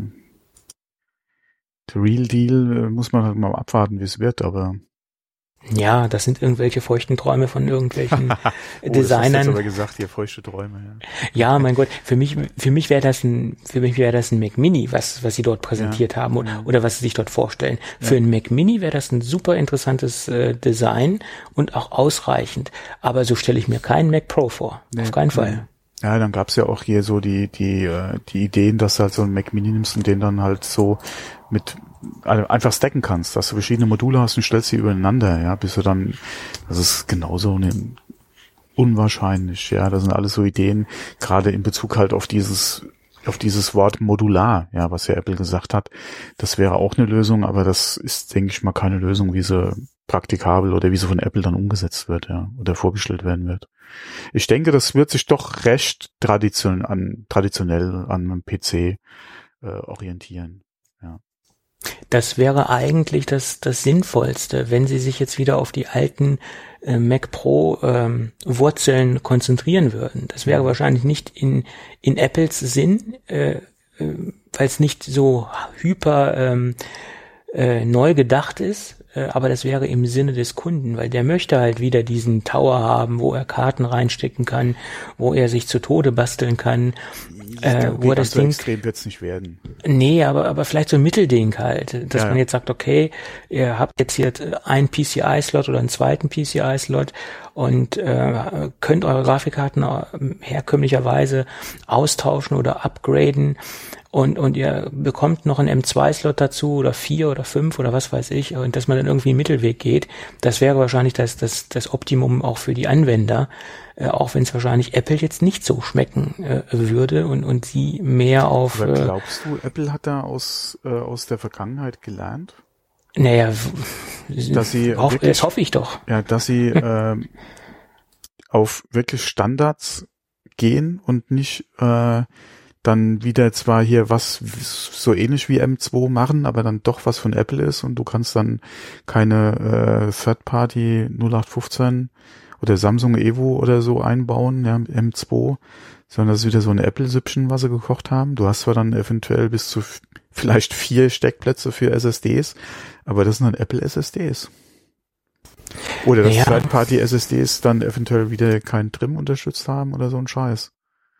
der Real Deal äh, muss man halt mal abwarten, wie es wird, aber. Ja, das sind irgendwelche feuchten Träume von irgendwelchen oh, Designern. Das hast du aber gesagt, hier feuchte Träume, ja. Ja, mein Gott, für mich, für mich wäre das ein, für mich wäre das ein Mac Mini, was, was sie dort präsentiert ja. haben oder, oder was sie sich dort vorstellen. Ja. Für ein Mac Mini wäre das ein super interessantes äh, Design und auch ausreichend. Aber so stelle ich mir keinen Mac Pro vor. Nee, auf keinen Fall. Nee. Ja, dann gab's ja auch hier so die die äh, die Ideen, dass du halt so einen Mac Mini nimmst und den dann halt so mit also einfach stacken kannst, dass du verschiedene Module hast und stellst sie übereinander, ja, bis du dann, das ist genauso eine, unwahrscheinlich, ja, das sind alles so Ideen, gerade in Bezug halt auf dieses auf dieses Wort modular, ja, was ja Apple gesagt hat, das wäre auch eine Lösung, aber das ist, denke ich mal, keine Lösung, wie sie praktikabel oder wie sie von Apple dann umgesetzt wird, ja, oder vorgestellt werden wird. Ich denke, das wird sich doch recht traditionell an, traditionell an einem P C äh, orientieren. Ja. Das wäre eigentlich das, das Sinnvollste, wenn sie sich jetzt wieder auf die alten äh, Mac Pro ähm, Wurzeln konzentrieren würden. Das wäre wahrscheinlich nicht in, in Apples Sinn, äh, äh, weil es nicht so hyper ähm, äh, neu gedacht ist. Aber das wäre im Sinne des Kunden, weil der möchte halt wieder diesen Tower haben, wo er Karten reinstecken kann, wo er sich zu Tode basteln kann. Äh, okay, wo er das so Ding, extrem wird's nicht werden. Nee, aber aber vielleicht so ein Mittelding halt, dass ja, man ja. jetzt sagt, okay, ihr habt jetzt hier einen P C I-Slot oder einen zweiten P C I-Slot und äh, könnt eure Grafikkarten herkömmlicherweise austauschen oder upgraden. Und, und ihr bekommt noch einen M zwei Slot dazu oder vier oder fünf oder was weiß ich, und dass man dann irgendwie einen Mittelweg geht, das wäre wahrscheinlich das, das, das Optimum auch für die Anwender, äh, auch wenn es wahrscheinlich Apple jetzt nicht so schmecken äh, würde und, und sie mehr auf... Aber glaubst du, Apple hat da aus, äh, aus der Vergangenheit gelernt? Naja, dass sie hoff, wirklich, das hoffe ich doch. Ja, dass sie äh, auf wirklich Standards gehen und nicht... Äh, dann wieder zwar hier was so ähnlich wie M zwei machen, aber dann doch was von Apple ist und du kannst dann keine äh, Third-Party null acht fünfzehn oder Samsung Evo oder so einbauen, ja, M zwei, sondern das ist wieder so ein Apple-Süppchen, was sie gekocht haben. Du hast zwar dann eventuell bis zu f- vielleicht vier Steckplätze für S S Ds, aber das sind dann Apple-S S Ds. Oder dass ja. Third-Party-S S Ds dann eventuell wieder keinen Trim unterstützt haben oder so ein Scheiß.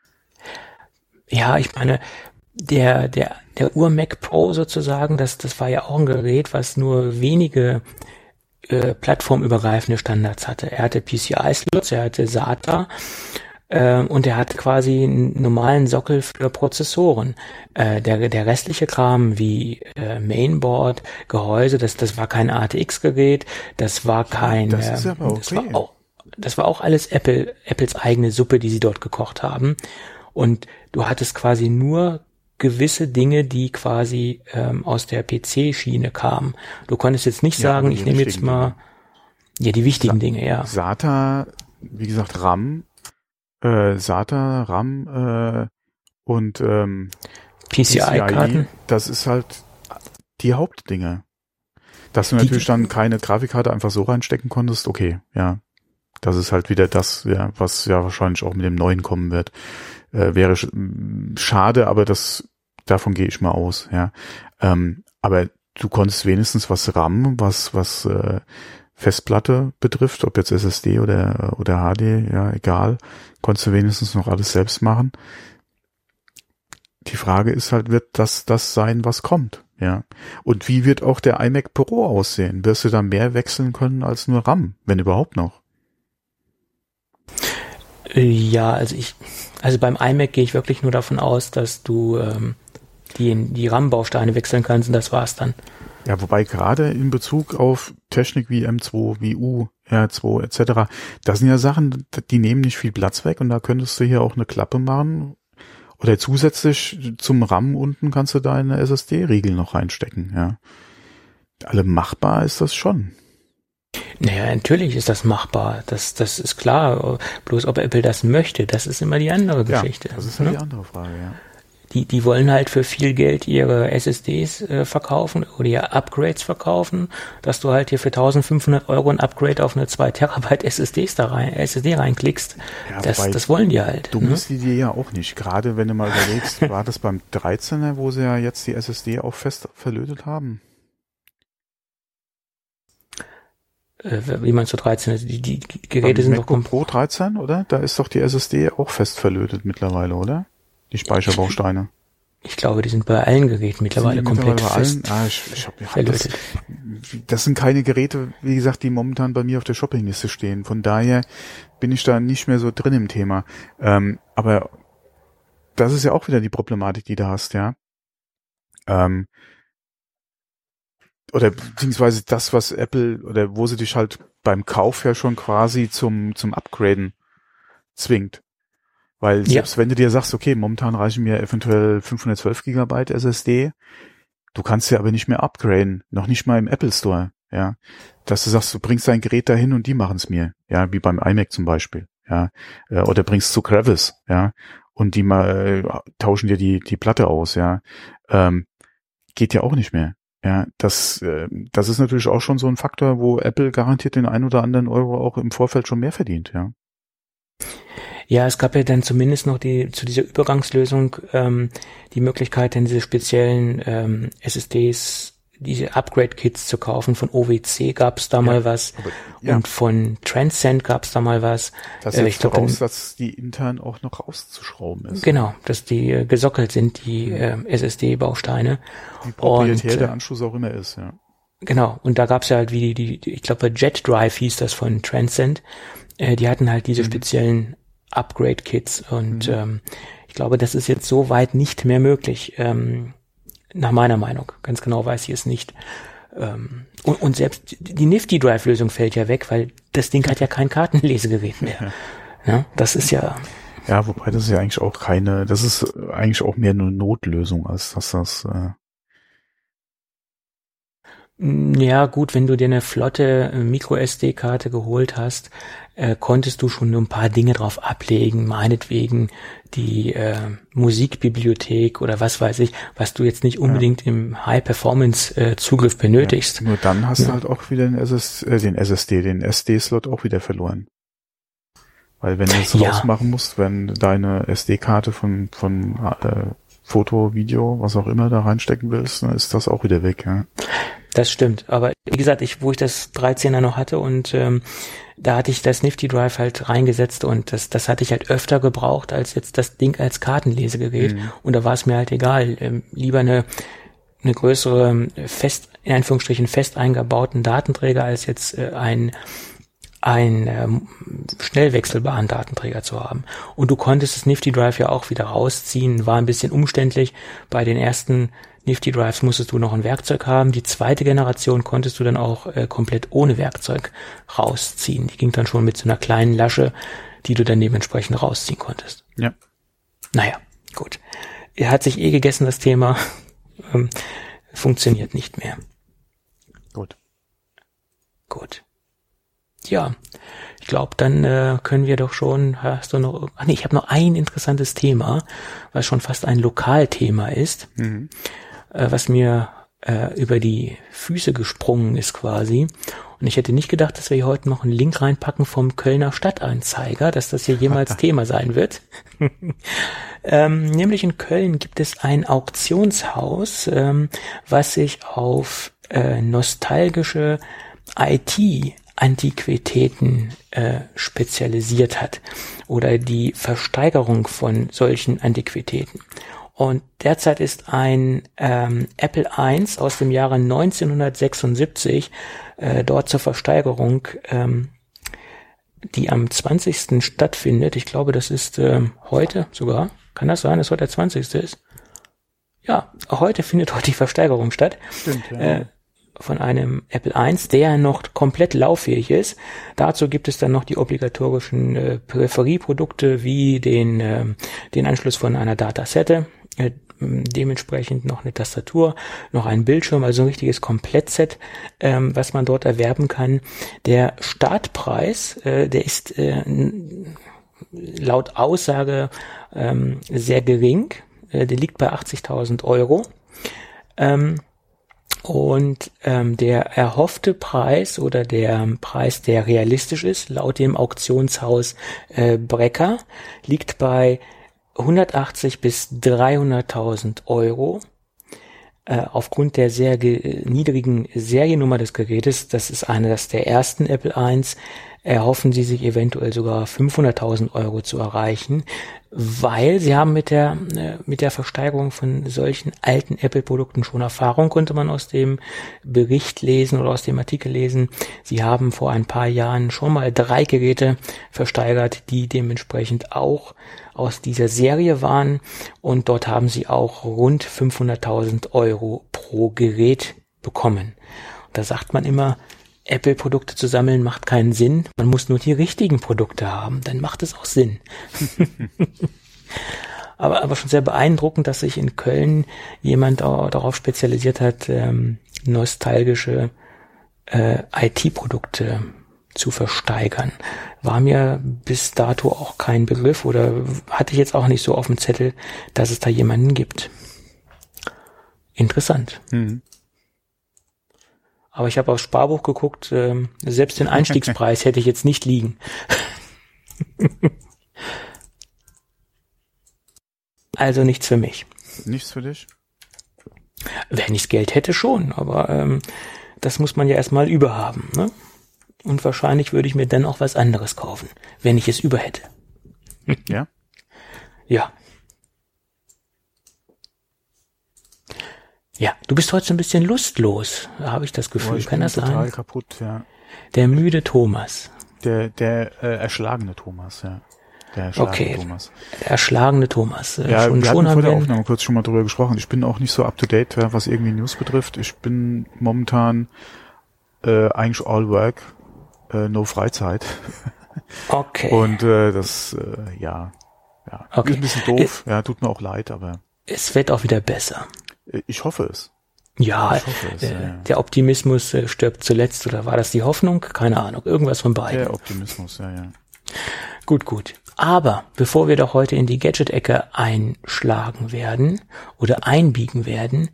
Ja, ich meine, der der der Ur-Mac Pro sozusagen, das das war ja auch ein Gerät, was nur wenige äh, plattformübergreifende Standards hatte. Er hatte P C I-Slots, er hatte SATA äh, und er hatte quasi einen normalen Sockel für Prozessoren. Äh, der der restliche Kram wie äh, Mainboard, Gehäuse, das das war kein A T X-Gerät, das war kein... Das ist aber okay. Das war auch, das war auch alles Apple Apples eigene Suppe, die sie dort gekocht haben. Und du hattest quasi nur gewisse Dinge, die quasi ähm, aus der P C-Schiene kamen. Du konntest jetzt nicht Ja, sagen, ich nehme jetzt mal Dinge. ja die wichtigen Sa- Dinge, ja. SATA, wie gesagt, RAM, äh, SATA, RAM äh, und ähm, P C I-Karten. Das ist halt die Hauptdinge. Dass du Die- natürlich dann keine Grafikkarte einfach so reinstecken konntest, okay, ja. Das ist halt wieder das, ja, was ja wahrscheinlich auch mit dem Neuen kommen wird. Äh, wäre sch- schade, aber das davon gehe ich mal aus, ja. Ähm, aber du konntest wenigstens was RAM, was was äh, Festplatte betrifft, ob jetzt S S D oder oder H D, ja egal, konntest du wenigstens noch alles selbst machen. Die Frage ist halt, wird das das sein, was kommt? Ja. Und wie wird auch der iMac Pro aussehen? Wirst du da mehr wechseln können als nur RAM, wenn überhaupt noch? Ja, also ich, also beim iMac gehe ich wirklich nur davon aus, dass du ähm, die, die RAM-Bausteine wechseln kannst und das war's dann. Ja, wobei gerade in Bezug auf Technik wie M zwei, wie U, R zwei et cetera, das sind ja Sachen, die nehmen nicht viel Platz weg und da könntest du hier auch eine Klappe machen oder zusätzlich zum RAM unten kannst du deine S S D-Riegel noch reinstecken, ja. Alle machbar ist das schon. Naja, natürlich ist das machbar, das, das ist klar, bloß ob Apple das möchte, das ist immer die andere Geschichte. Ja, das ist ja, ne? Die andere Frage, ja. Die, die wollen halt für viel Geld ihre S S Ds äh, verkaufen oder ihre Upgrades verkaufen, dass du halt hier für eintausendfünfhundert Euro ein Upgrade auf eine zwei Terabyte S S Ds da rein, S S D reinklickst. Ja, das, das wollen die halt. Du musst ne? die dir ja auch nicht. Gerade wenn du mal überlegst, war das beim dreizehner, wo sie ja jetzt die S S D auch fest verlötet haben? Äh, wie meinst du dreizehn? Also die, die Geräte beim sind MacBook doch... Pro dreizehn, oder? Da ist doch die S S D auch fest verlötet mittlerweile, oder? Die Speicherbausteine. Ich glaube, die sind bei allen Geräten mittlerweile komplett mittlerweile fest ah, ich, ich hab, ja, verlötet. Das, das sind keine Geräte, wie gesagt, die momentan bei mir auf der Shoppingliste stehen. Von daher bin ich da nicht mehr so drin im Thema. Ähm, aber das ist ja auch wieder die Problematik, die du hast, ja. Ähm, oder beziehungsweise das, was Apple, oder wo sie dich halt beim Kauf ja schon quasi zum zum Upgraden zwingt. Weil selbst ja. wenn du dir sagst, okay, momentan reichen mir eventuell fünfhundertzwölf Gigabyte S S D, du kannst ja aber nicht mehr upgraden, noch nicht mal im Apple Store, ja. Dass du sagst, du bringst dein Gerät dahin und die machen es mir, ja, wie beim iMac zum Beispiel, ja. Oder bringst zu Crevice, ja, und die mal äh, tauschen dir die die Platte aus, ja. Ähm, geht ja auch nicht mehr. Ja, das äh, das ist natürlich auch schon so ein Faktor, wo Apple garantiert den ein oder anderen Euro auch im Vorfeld schon mehr verdient, ja. Ja, es gab ja dann zumindest noch die zu dieser Übergangslösung ähm, die Möglichkeit, dann diese speziellen ähm, S S Ds, diese Upgrade-Kits zu kaufen. Von O W C gab es da ja, mal was aber, ja. und von Transcend gab es da mal was. Das setzt äh, ich glaub, voraus, dann, dass die intern auch noch rauszuschrauben ist. Genau, dass die äh, gesockelt sind, die äh, S S D-Bausteine. Wie proprietär der Anschluss auch immer ist, ja. Genau, und da gab es ja halt wie die, die ich glaube Jet Drive hieß das von Transcend. Äh, die hatten halt diese mhm. speziellen Upgrade-Kits und mhm. ähm, ich glaube, das ist jetzt so weit nicht mehr möglich, ähm, nach meiner Meinung. Ganz genau weiß ich es nicht. Ähm, und, und selbst die Nifty Drive-Lösung fällt ja weg, weil das Ding hat ja kein Kartenlesegerät mehr. Ja. Ja, das ist ja... Ja, wobei das ist ja eigentlich auch keine, das ist eigentlich auch mehr eine Notlösung, als dass das... Äh Ja, gut, wenn du dir eine flotte Micro-S D-Karte geholt hast, äh, konntest du schon ein paar Dinge drauf ablegen, meinetwegen die äh, Musikbibliothek oder was weiß ich, was du jetzt nicht unbedingt ja. im High-Performance-Zugriff benötigst. Ja, nur dann hast ja. du halt auch wieder den, S S, äh, den S S D, den S D-Slot auch wieder verloren. Weil wenn du es ja. rausmachen musst, wenn deine S D-Karte von von äh, Foto, Video, was auch immer da reinstecken willst, dann ist das auch wieder weg, ja. Das stimmt, aber wie gesagt, ich, wo ich das dreizehner noch hatte und ähm, da hatte ich das Nifty Drive halt reingesetzt und das das hatte ich halt öfter gebraucht als jetzt das Ding als Kartenlesegerät mhm. und da war es mir halt egal, ähm, lieber eine eine größere fest in Anführungsstrichen fest eingebauten Datenträger als jetzt äh, ein ein ähm, schnell wechselbaren Datenträger zu haben. Und du konntest das Nifty Drive ja auch wieder rausziehen, war ein bisschen umständlich. Bei den ersten Nifty Drives musstest du noch ein Werkzeug haben. Die zweite Generation konntest du dann auch äh, komplett ohne Werkzeug rausziehen. Die ging dann schon mit so einer kleinen Lasche, die du dann dementsprechend rausziehen konntest. Ja. Naja, gut. Er hat sich eh gegessen, das Thema. Ähm, funktioniert nicht mehr. Gut. Gut. Ja, ich glaube, dann äh, können wir doch schon, hast du noch, ach nee, ich habe noch ein interessantes Thema, was schon fast ein Lokalthema ist, mhm. äh, was mir äh, über die Füße gesprungen ist quasi. Und ich hätte nicht gedacht, dass wir hier heute noch einen Link reinpacken vom Kölner Stadtanzeiger, dass das hier jemals Thema sein wird. ähm, nämlich in Köln gibt es ein Auktionshaus, ähm, was sich auf äh, nostalgische I T Antiquitäten äh, spezialisiert hat oder die Versteigerung von solchen Antiquitäten. Und derzeit ist ein ähm, Apple eins aus dem Jahre neunzehnhundertsechsundsiebzig äh, dort zur Versteigerung, ähm, die am zwanzigsten stattfindet. Ich glaube, das ist äh, heute sogar. Kann das sein, dass heute der zwanzigste ist? Ja, heute findet heute die Versteigerung statt. Stimmt, ja. Äh, von einem Apple eins, der noch komplett lauffähig ist. Dazu gibt es dann noch die obligatorischen äh, Peripherieprodukte wie den äh, den Anschluss von einer Datasette, äh, dementsprechend noch eine Tastatur, noch ein Bildschirm, also ein richtiges Komplettset, ähm, was man dort erwerben kann. Der Startpreis, äh, der ist äh, laut Aussage ähm, sehr gering. Äh, der liegt bei achtzigtausend Euro. Ähm, Und ähm, der erhoffte Preis oder der Preis, der realistisch ist, laut dem Auktionshaus äh, Brecker, liegt bei hundertachtzig bis dreihunderttausend Euro. Äh, aufgrund der sehr niedrigen Seriennummer des Gerätes, das ist eines der ersten Apple eins, erhoffen sie sich eventuell sogar fünfhunderttausend Euro zu erreichen, weil sie haben mit der äh, mit der Versteigerung von solchen alten Apple-Produkten schon Erfahrung, konnte man aus dem Bericht lesen oder aus dem Artikel lesen. Sie haben vor ein paar Jahren schon mal drei Geräte versteigert, die dementsprechend auch aus dieser Serie waren, und dort haben sie auch rund fünfhunderttausend Euro pro Gerät bekommen. Und da sagt man immer, Apple-Produkte zu sammeln macht keinen Sinn. Man muss nur die richtigen Produkte haben, dann macht es auch Sinn. aber, aber schon sehr beeindruckend, dass sich in Köln jemand auch darauf spezialisiert hat, ähm, nostalgische äh, I T-Produkte zu versteigern. War mir bis dato auch kein Begriff oder hatte ich jetzt auch nicht so auf dem Zettel, dass es da jemanden gibt. Interessant. Mhm. Aber ich habe aufs Sparbuch geguckt, ähm, selbst den Einstiegspreis hätte ich jetzt nicht liegen. Also nichts für mich. Nichts für dich? Wenn ich das Geld hätte, schon. Aber ähm, das muss man ja erstmal überhaben, ne? Und wahrscheinlich würde ich mir dann auch was anderes kaufen, wenn ich es über hätte. Ja? Ja. Ja, du bist heute so ein bisschen lustlos, habe ich das Gefühl. Oh, ich Kann bin das sein? total kaputt, ja. Der müde Thomas. Der, der äh, erschlagene Thomas, ja. Der erschlagene okay. Thomas. Der erschlagene Thomas. Äh, ja, schon, wir schon hatten vor der wir Aufnahme kurz schon mal drüber gesprochen. Ich bin auch nicht so up to date, was irgendwie News betrifft. Ich bin momentan äh, eigentlich all work, äh, no Freizeit. Okay. Und äh, das, äh, ja, ja, okay. Ist ein bisschen doof. Ja, tut mir auch leid, aber es wird auch wieder besser. Ich hoffe es. Ja, ich hoffe es, äh, ja, ja. Der Optimismus äh, stirbt zuletzt, oder war das die Hoffnung? Keine Ahnung, irgendwas von beiden. Der Optimismus, ja, ja. Gut, gut. Aber bevor wir doch heute in die Gadget-Ecke einschlagen werden oder einbiegen werden,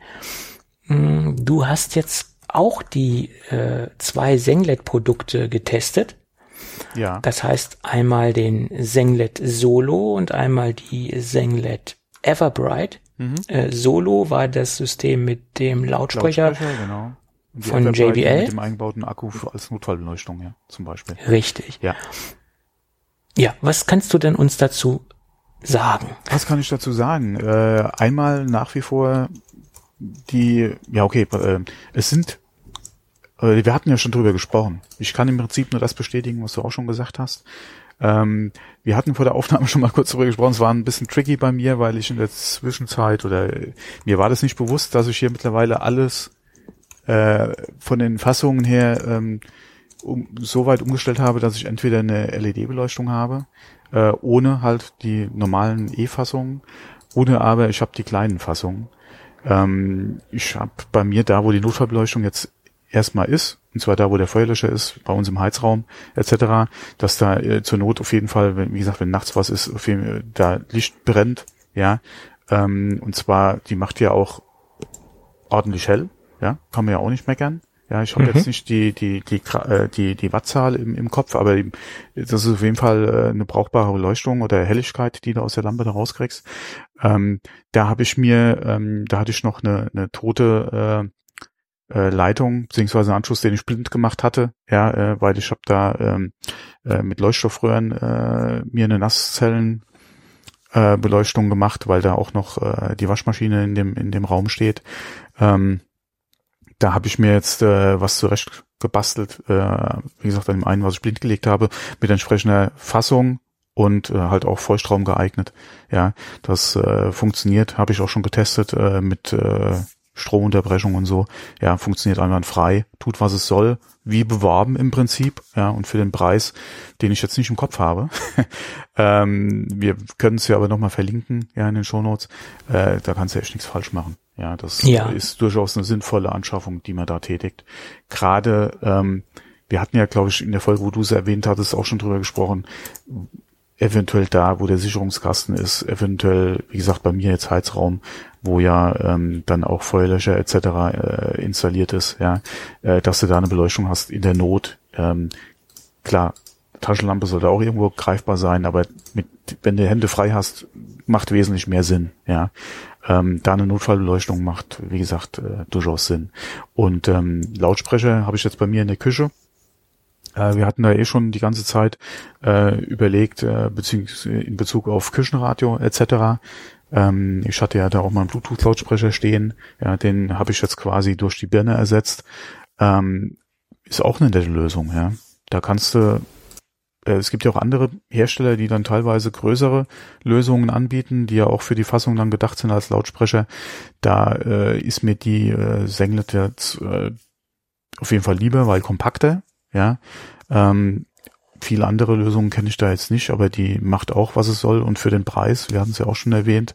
mh, du hast jetzt auch die äh, zwei Senglet-Produkte getestet. Ja. Das heißt einmal den Senglet Solo und einmal die Senglet Everbright. Mhm. Äh, Solo war das System mit dem Lautsprecher, Lautsprecher genau. Und die von J B L. Mit dem eingebauten Akku als Notfallbeleuchtung, ja, zum Beispiel. Richtig. Ja. Ja, was kannst du denn uns dazu sagen? Was kann ich dazu sagen? Äh, einmal nach wie vor die, ja okay, äh, es sind, äh, wir hatten ja schon drüber gesprochen. Ich kann im Prinzip nur das bestätigen, was du auch schon gesagt hast. Ähm, wir hatten vor der Aufnahme schon mal kurz darüber gesprochen, es war ein bisschen tricky bei mir, weil ich in der Zwischenzeit, oder äh, mir war das nicht bewusst, dass ich hier mittlerweile alles äh, von den Fassungen her ähm, um, so weit umgestellt habe, dass ich entweder eine L E D-Beleuchtung habe, äh, ohne halt die normalen E-Fassungen, oder aber ich habe die kleinen Fassungen. Ähm, ich habe bei mir da, wo die Notfallbeleuchtung jetzt erstmal ist, und zwar da, wo der Feuerlöscher ist, bei uns im Heizraum et cetera, dass da äh, zur Not auf jeden Fall, wenn, wie gesagt, wenn nachts was ist, auf jeden Fall, da Licht brennt, ja, ähm, und zwar, die macht ja auch ordentlich hell, ja, kann man ja auch nicht meckern. Ja, ich habe mhm. jetzt nicht die die die die die Wattzahl im im Kopf, aber das ist auf jeden Fall eine brauchbare Beleuchtung oder Helligkeit, die du aus der Lampe da rauskriegst. Ähm, da habe ich mir, ähm, da hatte ich noch eine eine tote äh, Leitung beziehungsweise Anschluss, den ich blind gemacht hatte, ja, äh, weil ich habe da ähm, äh, mit Leuchtstoffröhren äh, mir eine Nasszellen äh, Beleuchtung gemacht, weil da auch noch äh, die Waschmaschine in dem in dem Raum steht. Ähm, da habe ich mir jetzt äh, was zurecht gebastelt, äh, wie gesagt, an dem einen, was ich blind gelegt habe, mit entsprechender Fassung und äh, halt auch Feuchtraum geeignet. Ja, das äh, funktioniert, habe ich auch schon getestet äh, mit äh, Stromunterbrechung und so. Ja, funktioniert einwandfrei, tut was es soll, wie beworben im Prinzip. Ja, und für den Preis, den ich jetzt nicht im Kopf habe. ähm, wir können es ja aber nochmal verlinken, ja, in den Shownotes. Äh, da kannst du echt nichts falsch machen. Ja, das ja. ist durchaus eine sinnvolle Anschaffung, die man da tätigt. Gerade, ähm, wir hatten ja, glaube ich, in der Folge, wo du es erwähnt hattest, auch schon drüber gesprochen, eventuell da, wo der Sicherungskasten ist, eventuell, wie gesagt, bei mir jetzt Heizraum, wo ja ähm, dann auch Feuerlöscher et cetera äh, installiert ist, ja, äh, dass du da eine Beleuchtung hast in der Not. Ähm, klar, Taschenlampe sollte auch irgendwo greifbar sein, aber mit, wenn du Hände frei hast, macht wesentlich mehr Sinn, ja. Ähm, da eine Notfallbeleuchtung macht, wie gesagt, äh, durchaus Sinn. Und ähm, Lautsprecher habe ich jetzt bei mir in der Küche. Äh, wir hatten da eh schon die ganze Zeit äh, überlegt, äh, beziehungsweise in Bezug auf Küchenradio et cetera. Ähm, ich hatte ja da auch mal einen Bluetooth-Lautsprecher stehen. Ja, den habe ich jetzt quasi durch die Birne ersetzt. Ähm, ist auch eine nette Lösung, ja. Da kannst du Es gibt ja auch andere Hersteller, die dann teilweise größere Lösungen anbieten, die ja auch für die Fassung dann gedacht sind als Lautsprecher. Da äh, ist mir die äh, Senglet jetzt äh, auf jeden Fall lieber, weil kompakter. Ja, ähm, viele andere Lösungen kenne ich da jetzt nicht, aber die macht auch, was es soll. Und für den Preis, wir hatten es ja auch schon erwähnt,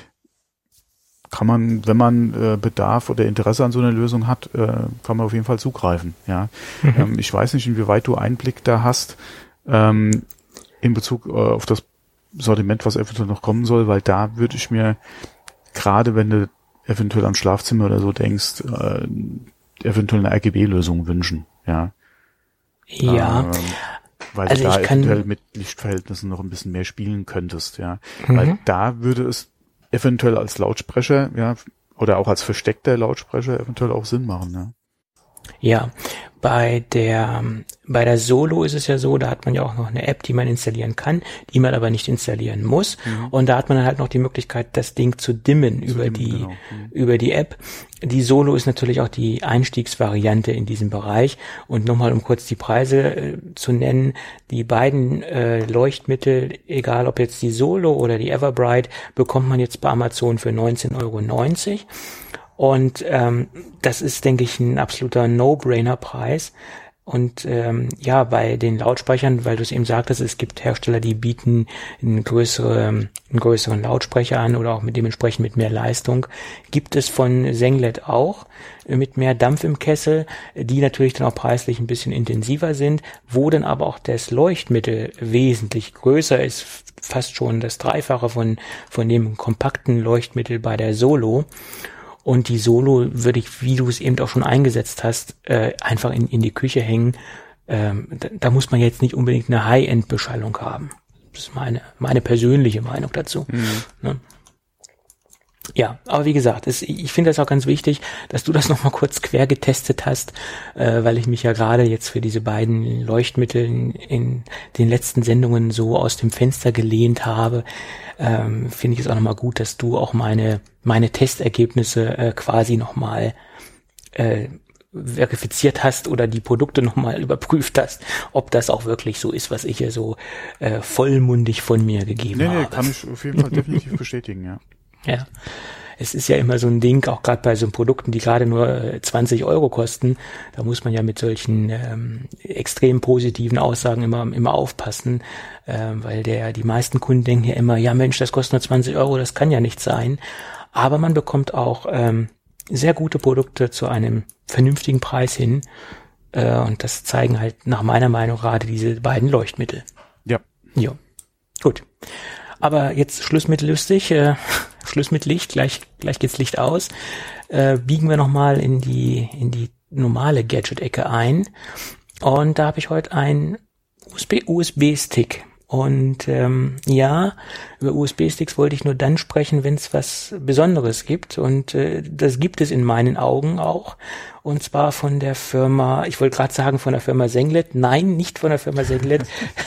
kann man, wenn man äh, Bedarf oder Interesse an so einer Lösung hat, äh, kann man auf jeden Fall zugreifen. Ja, mhm. ähm, ich weiß nicht, inwieweit du Einblick da hast. Ähm, in Bezug äh, auf das Sortiment, was eventuell noch kommen soll, weil da würde ich mir, gerade wenn du eventuell an Schlafzimmer oder so denkst, äh, eventuell eine R G B-Lösung wünschen, ja. Ja. Ähm, weil also du da ich kann eventuell mit Lichtverhältnissen noch ein bisschen mehr spielen könntest, ja. Mhm. Weil da würde es eventuell als Lautsprecher, ja, oder auch als versteckter Lautsprecher eventuell auch Sinn machen, ja. Ja, bei der bei der Solo ist es ja so, da hat man ja auch noch eine App, die man installieren kann, die man aber nicht installieren muss. Mhm. Und da hat man dann halt noch die Möglichkeit, das Ding zu dimmen zu über dimmen, die genau. mhm. über die App. Die Solo ist natürlich auch die Einstiegsvariante in diesem Bereich. Und nochmal, um kurz die Preise äh, zu nennen, die beiden äh, Leuchtmittel, egal ob jetzt die Solo oder die Everbright, bekommt man jetzt bei Amazon für neunzehn Euro neunzig. Und ähm, das ist, denke ich, ein absoluter No-Brainer-Preis. Und ähm, ja, bei den Lautsprechern, weil du es eben sagtest, es gibt Hersteller, die bieten einen größeren, einen größeren Lautsprecher an oder auch mit dementsprechend mit mehr Leistung. Gibt es von Senglet auch mit mehr Dampf im Kessel, die natürlich dann auch preislich ein bisschen intensiver sind, wo dann aber auch das Leuchtmittel wesentlich größer ist, fast schon das Dreifache von von dem kompakten Leuchtmittel bei der Solo. Und die Solo würde ich, wie du es eben auch schon eingesetzt hast, äh, einfach in, in die Küche hängen. Ähm, da, da muss man jetzt nicht unbedingt eine High-End-Beschallung haben. Das ist meine meine persönliche Meinung dazu. Mhm. Ne? Ja, aber wie gesagt, es, ich finde das auch ganz wichtig, dass du das nochmal kurz quer getestet hast, äh, weil ich mich ja gerade jetzt für diese beiden Leuchtmittel in, in den letzten Sendungen so aus dem Fenster gelehnt habe. Ähm, finde ich es auch nochmal gut, dass du auch meine meine Testergebnisse äh, quasi nochmal äh, verifiziert hast oder die Produkte nochmal überprüft hast, ob das auch wirklich so ist, was ich hier so äh, vollmundig von mir gegeben nee, habe. Nee, kann ich auf jeden Fall definitiv bestätigen, ja. Ja, es ist ja immer so ein Ding, auch gerade bei so Produkten, die gerade nur zwanzig Euro kosten, da muss man ja mit solchen ähm, extrem positiven Aussagen immer immer aufpassen, ähm, weil der die meisten Kunden denken ja immer, ja Mensch, das kostet nur zwanzig Euro, das kann ja nicht sein. Aber man bekommt auch ähm, sehr gute Produkte zu einem vernünftigen Preis hin äh, und das zeigen halt nach meiner Meinung gerade diese beiden Leuchtmittel. Ja. Ja, gut. Aber jetzt Schluss mit lustig, äh, Schluss mit Licht, gleich gleich geht's Licht aus. Äh, biegen wir nochmal in die in die normale Gadget-Ecke ein. Und da habe ich heute einen U S B-Stick Und ähm, ja, über U S B-Sticks wollte ich nur dann sprechen, wenn es was Besonderes gibt. Und äh, das gibt es in meinen Augen auch. Und zwar von der Firma, ich wollte gerade sagen von der Firma Senglet. Nein, nicht von der Firma Senglet,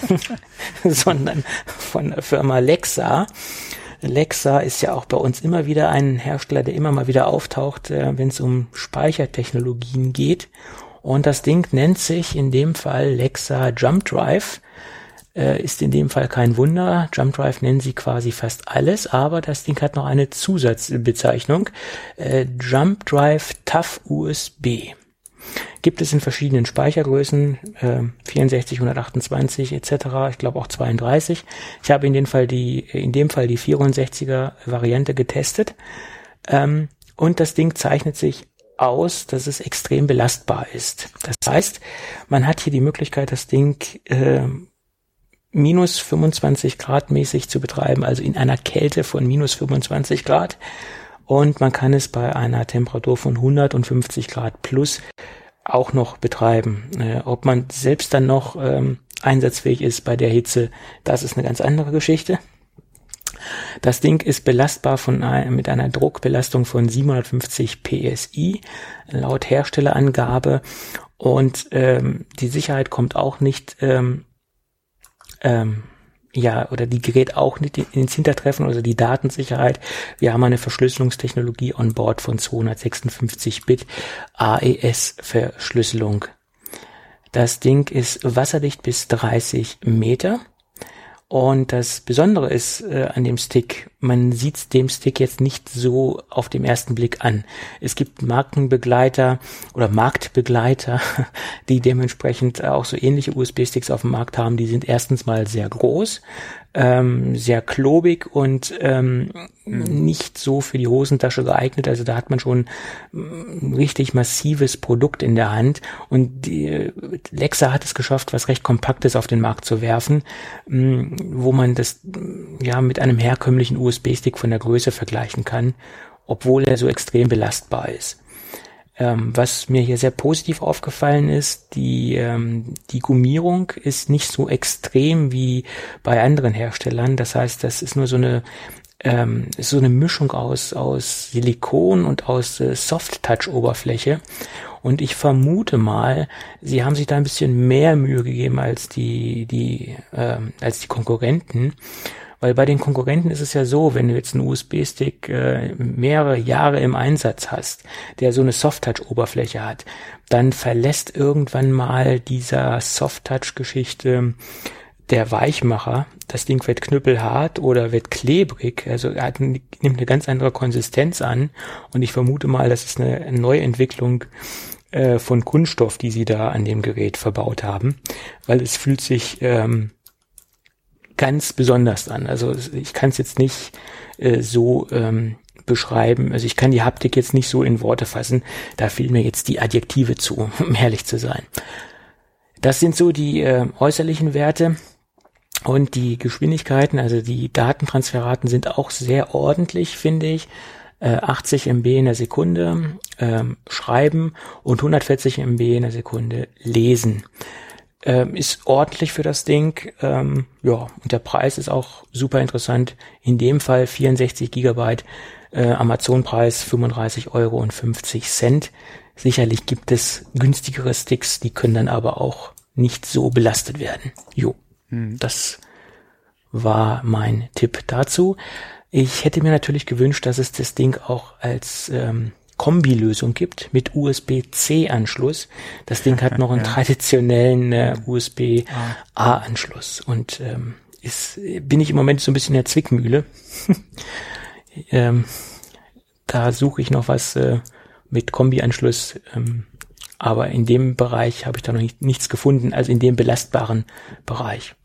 sondern von der Firma Lexa. Lexa ist ja auch bei uns immer wieder ein Hersteller, der immer mal wieder auftaucht, äh, wenn es um Speichertechnologien geht. Und das Ding nennt sich in dem Fall Lexa Jump Drive. Äh, ist in dem Fall kein Wunder. Jump Drive nennen sie quasi fast alles, aber das Ding hat noch eine Zusatzbezeichnung. Äh, Jump Drive Tough U S B. Gibt es in verschiedenen Speichergrößen, äh, vierundsechzig, hundertachtundzwanzig et cetera. Ich glaube auch zweiunddreißig. Ich habe in dem Fall die, in dem Fall die vierundsechziger Variante getestet. Ähm, und das Ding zeichnet sich aus, dass es extrem belastbar ist. Das heißt, man hat hier die Möglichkeit, das Ding äh, minus fünfundzwanzig Grad mäßig zu betreiben, also in einer Kälte von minus fünfundzwanzig Grad. Und man kann es bei einer Temperatur von hundertfünfzig Grad plus auch noch betreiben. Äh, ob man selbst dann noch ähm, einsatzfähig ist bei der Hitze, das ist eine ganz andere Geschichte. Das Ding ist belastbar von ein, mit einer Druckbelastung von siebenhundertfünfzig P S I laut Herstellerangabe, und ähm, die Sicherheit kommt auch nicht ähm, ähm, ja, oder die gerät auch nicht ins Hintertreffen, also die Datensicherheit. Wir haben eine Verschlüsselungstechnologie on board von zweihundertsechsundfünfzig Bit A E S-Verschlüsselung. Das Ding ist wasserdicht bis dreißig Meter. Und das Besondere ist äh, an dem Stick, man sieht dem Stick jetzt nicht so auf den ersten Blick an. Es gibt Markenbegleiter oder Marktbegleiter, die dementsprechend auch so ähnliche U S B-Sticks auf dem Markt haben. Die sind erstens mal sehr groß, ähm, sehr klobig und ähm, mhm. nicht so für die Hosentasche geeignet. Also da hat man schon ein richtig massives Produkt in der Hand. Und die Lexa hat es geschafft, was recht Kompaktes auf den Markt zu werfen, wo man das ja mit einem herkömmlichen U S B-Stick von der Größe vergleichen kann, obwohl er so extrem belastbar ist. Ähm, was mir hier sehr positiv aufgefallen ist, die ähm, die Gummierung ist nicht so extrem wie bei anderen Herstellern. Das heißt, das ist nur so eine ähm, ist so eine Mischung aus aus Silikon und aus äh, Soft-Touch-Oberfläche. Und ich vermute mal, sie haben sich da ein bisschen mehr Mühe gegeben als die die ähm, als die Konkurrenten. Weil bei den Konkurrenten ist es ja so, wenn du jetzt einen U S B-Stick äh, mehrere Jahre im Einsatz hast, der so eine Soft-Touch-Oberfläche hat, dann verlässt irgendwann mal dieser Soft-Touch-Geschichte der Weichmacher. Das Ding wird knüppelhart oder wird klebrig, also er hat, nimmt eine ganz andere Konsistenz an. Und ich vermute mal, das ist eine Neuentwicklung äh, von Kunststoff, die sie da an dem Gerät verbaut haben, weil es fühlt sich ähm, ganz besonders an. Also ich kann es jetzt nicht äh, so ähm, beschreiben. Also ich kann die Haptik jetzt nicht so in Worte fassen. Da fehlen mir jetzt die Adjektive zu, um ehrlich zu sein. Das sind so die äh, äußerlichen Werte und die Geschwindigkeiten. Also die Datentransferraten sind auch sehr ordentlich, finde ich. Äh, achtzig Megabyte in der Sekunde ähm, schreiben und hundertvierzig Megabyte in der Sekunde lesen. Ähm, ist ordentlich für das Ding, ähm, ja, und der Preis ist auch super interessant. In dem Fall vierundsechzig Gigabyte, äh, Amazon-Preis fünfunddreißig Euro und fünfzig Cent. Sicherlich gibt es günstigere Sticks, die können dann aber auch nicht so belastet werden. Jo, hm. Das war mein Tipp dazu. Ich hätte mir natürlich gewünscht, dass es das Ding auch als ähm, Kombilösung gibt mit U S B C Anschluss. Das Ding hat noch einen ja. traditionellen äh, U S B A Anschluss und ähm, ist, bin ich im Moment so ein bisschen in der Zwickmühle. ähm, da suche ich noch was äh, mit Kombi-Anschluss, ähm, aber in dem Bereich habe ich da noch nicht, nichts gefunden, also in dem belastbaren Bereich.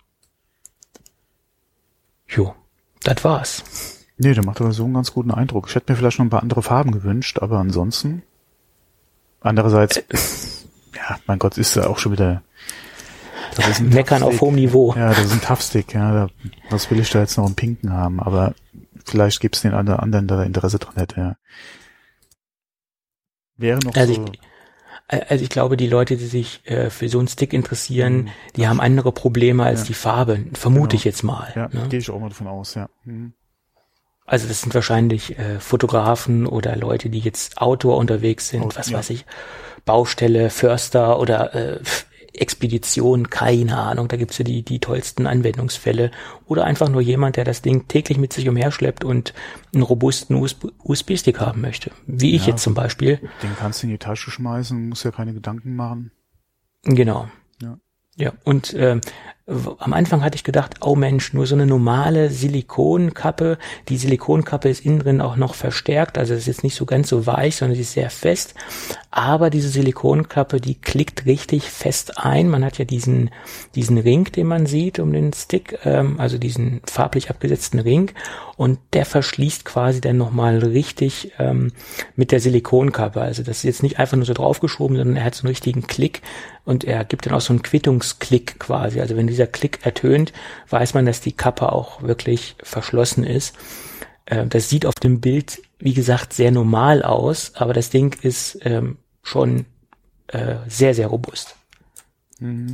Jo, das war's. Nee, der macht aber so einen ganz guten Eindruck. Ich hätte mir vielleicht noch ein paar andere Farben gewünscht, aber ansonsten, andererseits, äh, ja, mein Gott, ist ja auch schon wieder, das ist ein Meckern auf hohem Niveau. Ja, das ist ein Toughstick, ja, da, was will ich da jetzt noch im Pinken haben, aber vielleicht gibt's den anderen, der da Interesse dran hätte, ja. Wäre noch also so. Ich, Also ich glaube, die Leute, die sich äh, für so einen Stick interessieren, mhm. die haben andere Probleme als ja. die Farbe, vermute genau. ich jetzt mal. Ja, ne? Gehe ich auch mal davon aus, ja. Mhm. Also das sind wahrscheinlich äh, Fotografen oder Leute, die jetzt Outdoor unterwegs sind, oh, was ja. weiß ich, Baustelle, Förster oder äh, Expedition, keine Ahnung, da gibt's ja die die tollsten Anwendungsfälle. Oder einfach nur jemand, der das Ding täglich mit sich umherschleppt und einen robusten U S B-Stick haben möchte. Wie ich ja, jetzt zum Beispiel. Den kannst du in die Tasche schmeißen, musst ja keine Gedanken machen. Genau. Ja. Ja, und äh, am Anfang hatte ich gedacht, oh Mensch, nur so eine normale Silikonkappe. Die Silikonkappe ist innen drin auch noch verstärkt, also es ist jetzt nicht so ganz so weich, sondern sie ist sehr fest. Aber diese Silikonkappe, die klickt richtig fest ein. Man hat ja diesen diesen Ring, den man sieht um den Stick, ähm, also diesen farblich abgesetzten Ring. Und der verschließt quasi dann nochmal richtig ähm, mit der Silikonkappe. Also das ist jetzt nicht einfach nur so draufgeschoben, sondern er hat so einen richtigen Klick und er gibt dann auch so einen Quittungsklick quasi. Also wenn dieser Klick ertönt, weiß man, dass die Kappe auch wirklich verschlossen ist. Äh, das sieht auf dem Bild, wie gesagt, sehr normal aus, aber das Ding ist ähm, schon äh, sehr, sehr robust. Mhm.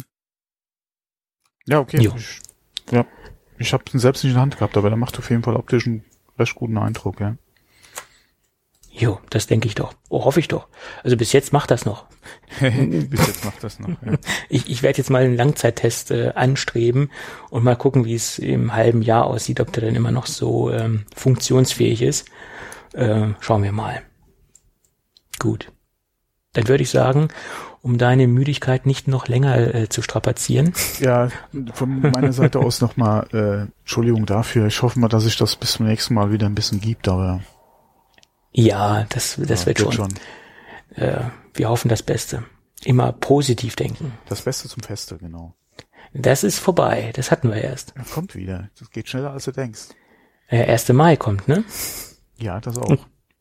Ja, okay. Ich, ja. Ich habe ihn selbst nicht in der Hand gehabt, aber der macht auf jeden Fall optisch einen recht guten Eindruck, ja. Jo, das denke ich doch. Oh, hoffe ich doch. Also bis jetzt macht das noch. Bis jetzt macht das noch, ja. Ich, ich werde jetzt mal einen Langzeittest äh, anstreben und mal gucken, wie es im halben Jahr aussieht, ob der dann immer noch so ähm, funktionsfähig ist. Äh, schauen wir mal. Gut. Dann würde ich sagen, um deine Müdigkeit nicht noch länger äh, zu strapazieren. Ja, von meiner Seite aus nochmal äh, Entschuldigung dafür. Ich hoffe mal, dass sich das bis zum nächsten Mal wieder ein bisschen gibt, aber ja, das, das ja, wird schon. schon. Äh, wir hoffen das Beste. Immer positiv denken. Das Beste zum Feste, genau. Das ist vorbei. Das hatten wir erst. Ja, kommt wieder. Das geht schneller, als du denkst. Der erste Mai kommt, ne? Ja, das auch.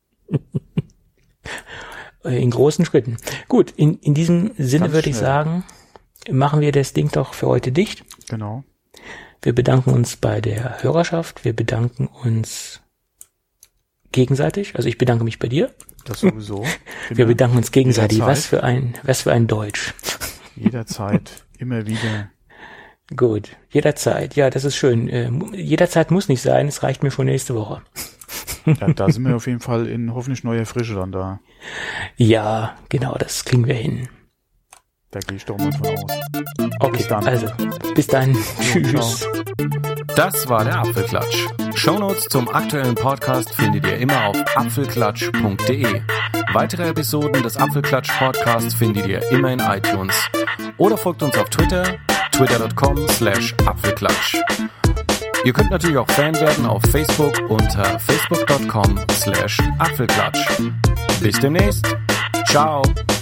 In großen Schritten. Gut, in, in diesem Sinne würde ich sagen, machen wir das Ding doch für heute dicht. Genau. Wir bedanken uns bei der Hörerschaft. Wir bedanken uns gegenseitig. Also ich bedanke mich bei dir. Das sowieso. Genau. Wir bedanken uns gegenseitig. Was für ein, was für ein Deutsch. Jederzeit, immer wieder. Gut, jederzeit. Ja, das ist schön. Äh, jederzeit muss nicht sein. Es reicht mir schon nächste Woche. Ja, da sind wir auf jeden Fall in hoffentlich neuer Frische dann da. Ja, genau, das kriegen wir hin. Da gehe ich doch mal von aus. Okay, bis dann. Also, bis dann. Tschüss. Ciao. Das war der Apfelklatsch. Shownotes zum aktuellen Podcast findet ihr immer auf apfelklatsch punkt de. Weitere Episoden des Apfelklatsch Podcasts findet ihr immer in iTunes. Oder folgt uns auf Twitter, twitter punkt com slash apfelklatsch. Ihr könnt natürlich auch Fan werden auf Facebook unter facebook punkt com slash apfelklatsch. Bis demnächst. Ciao.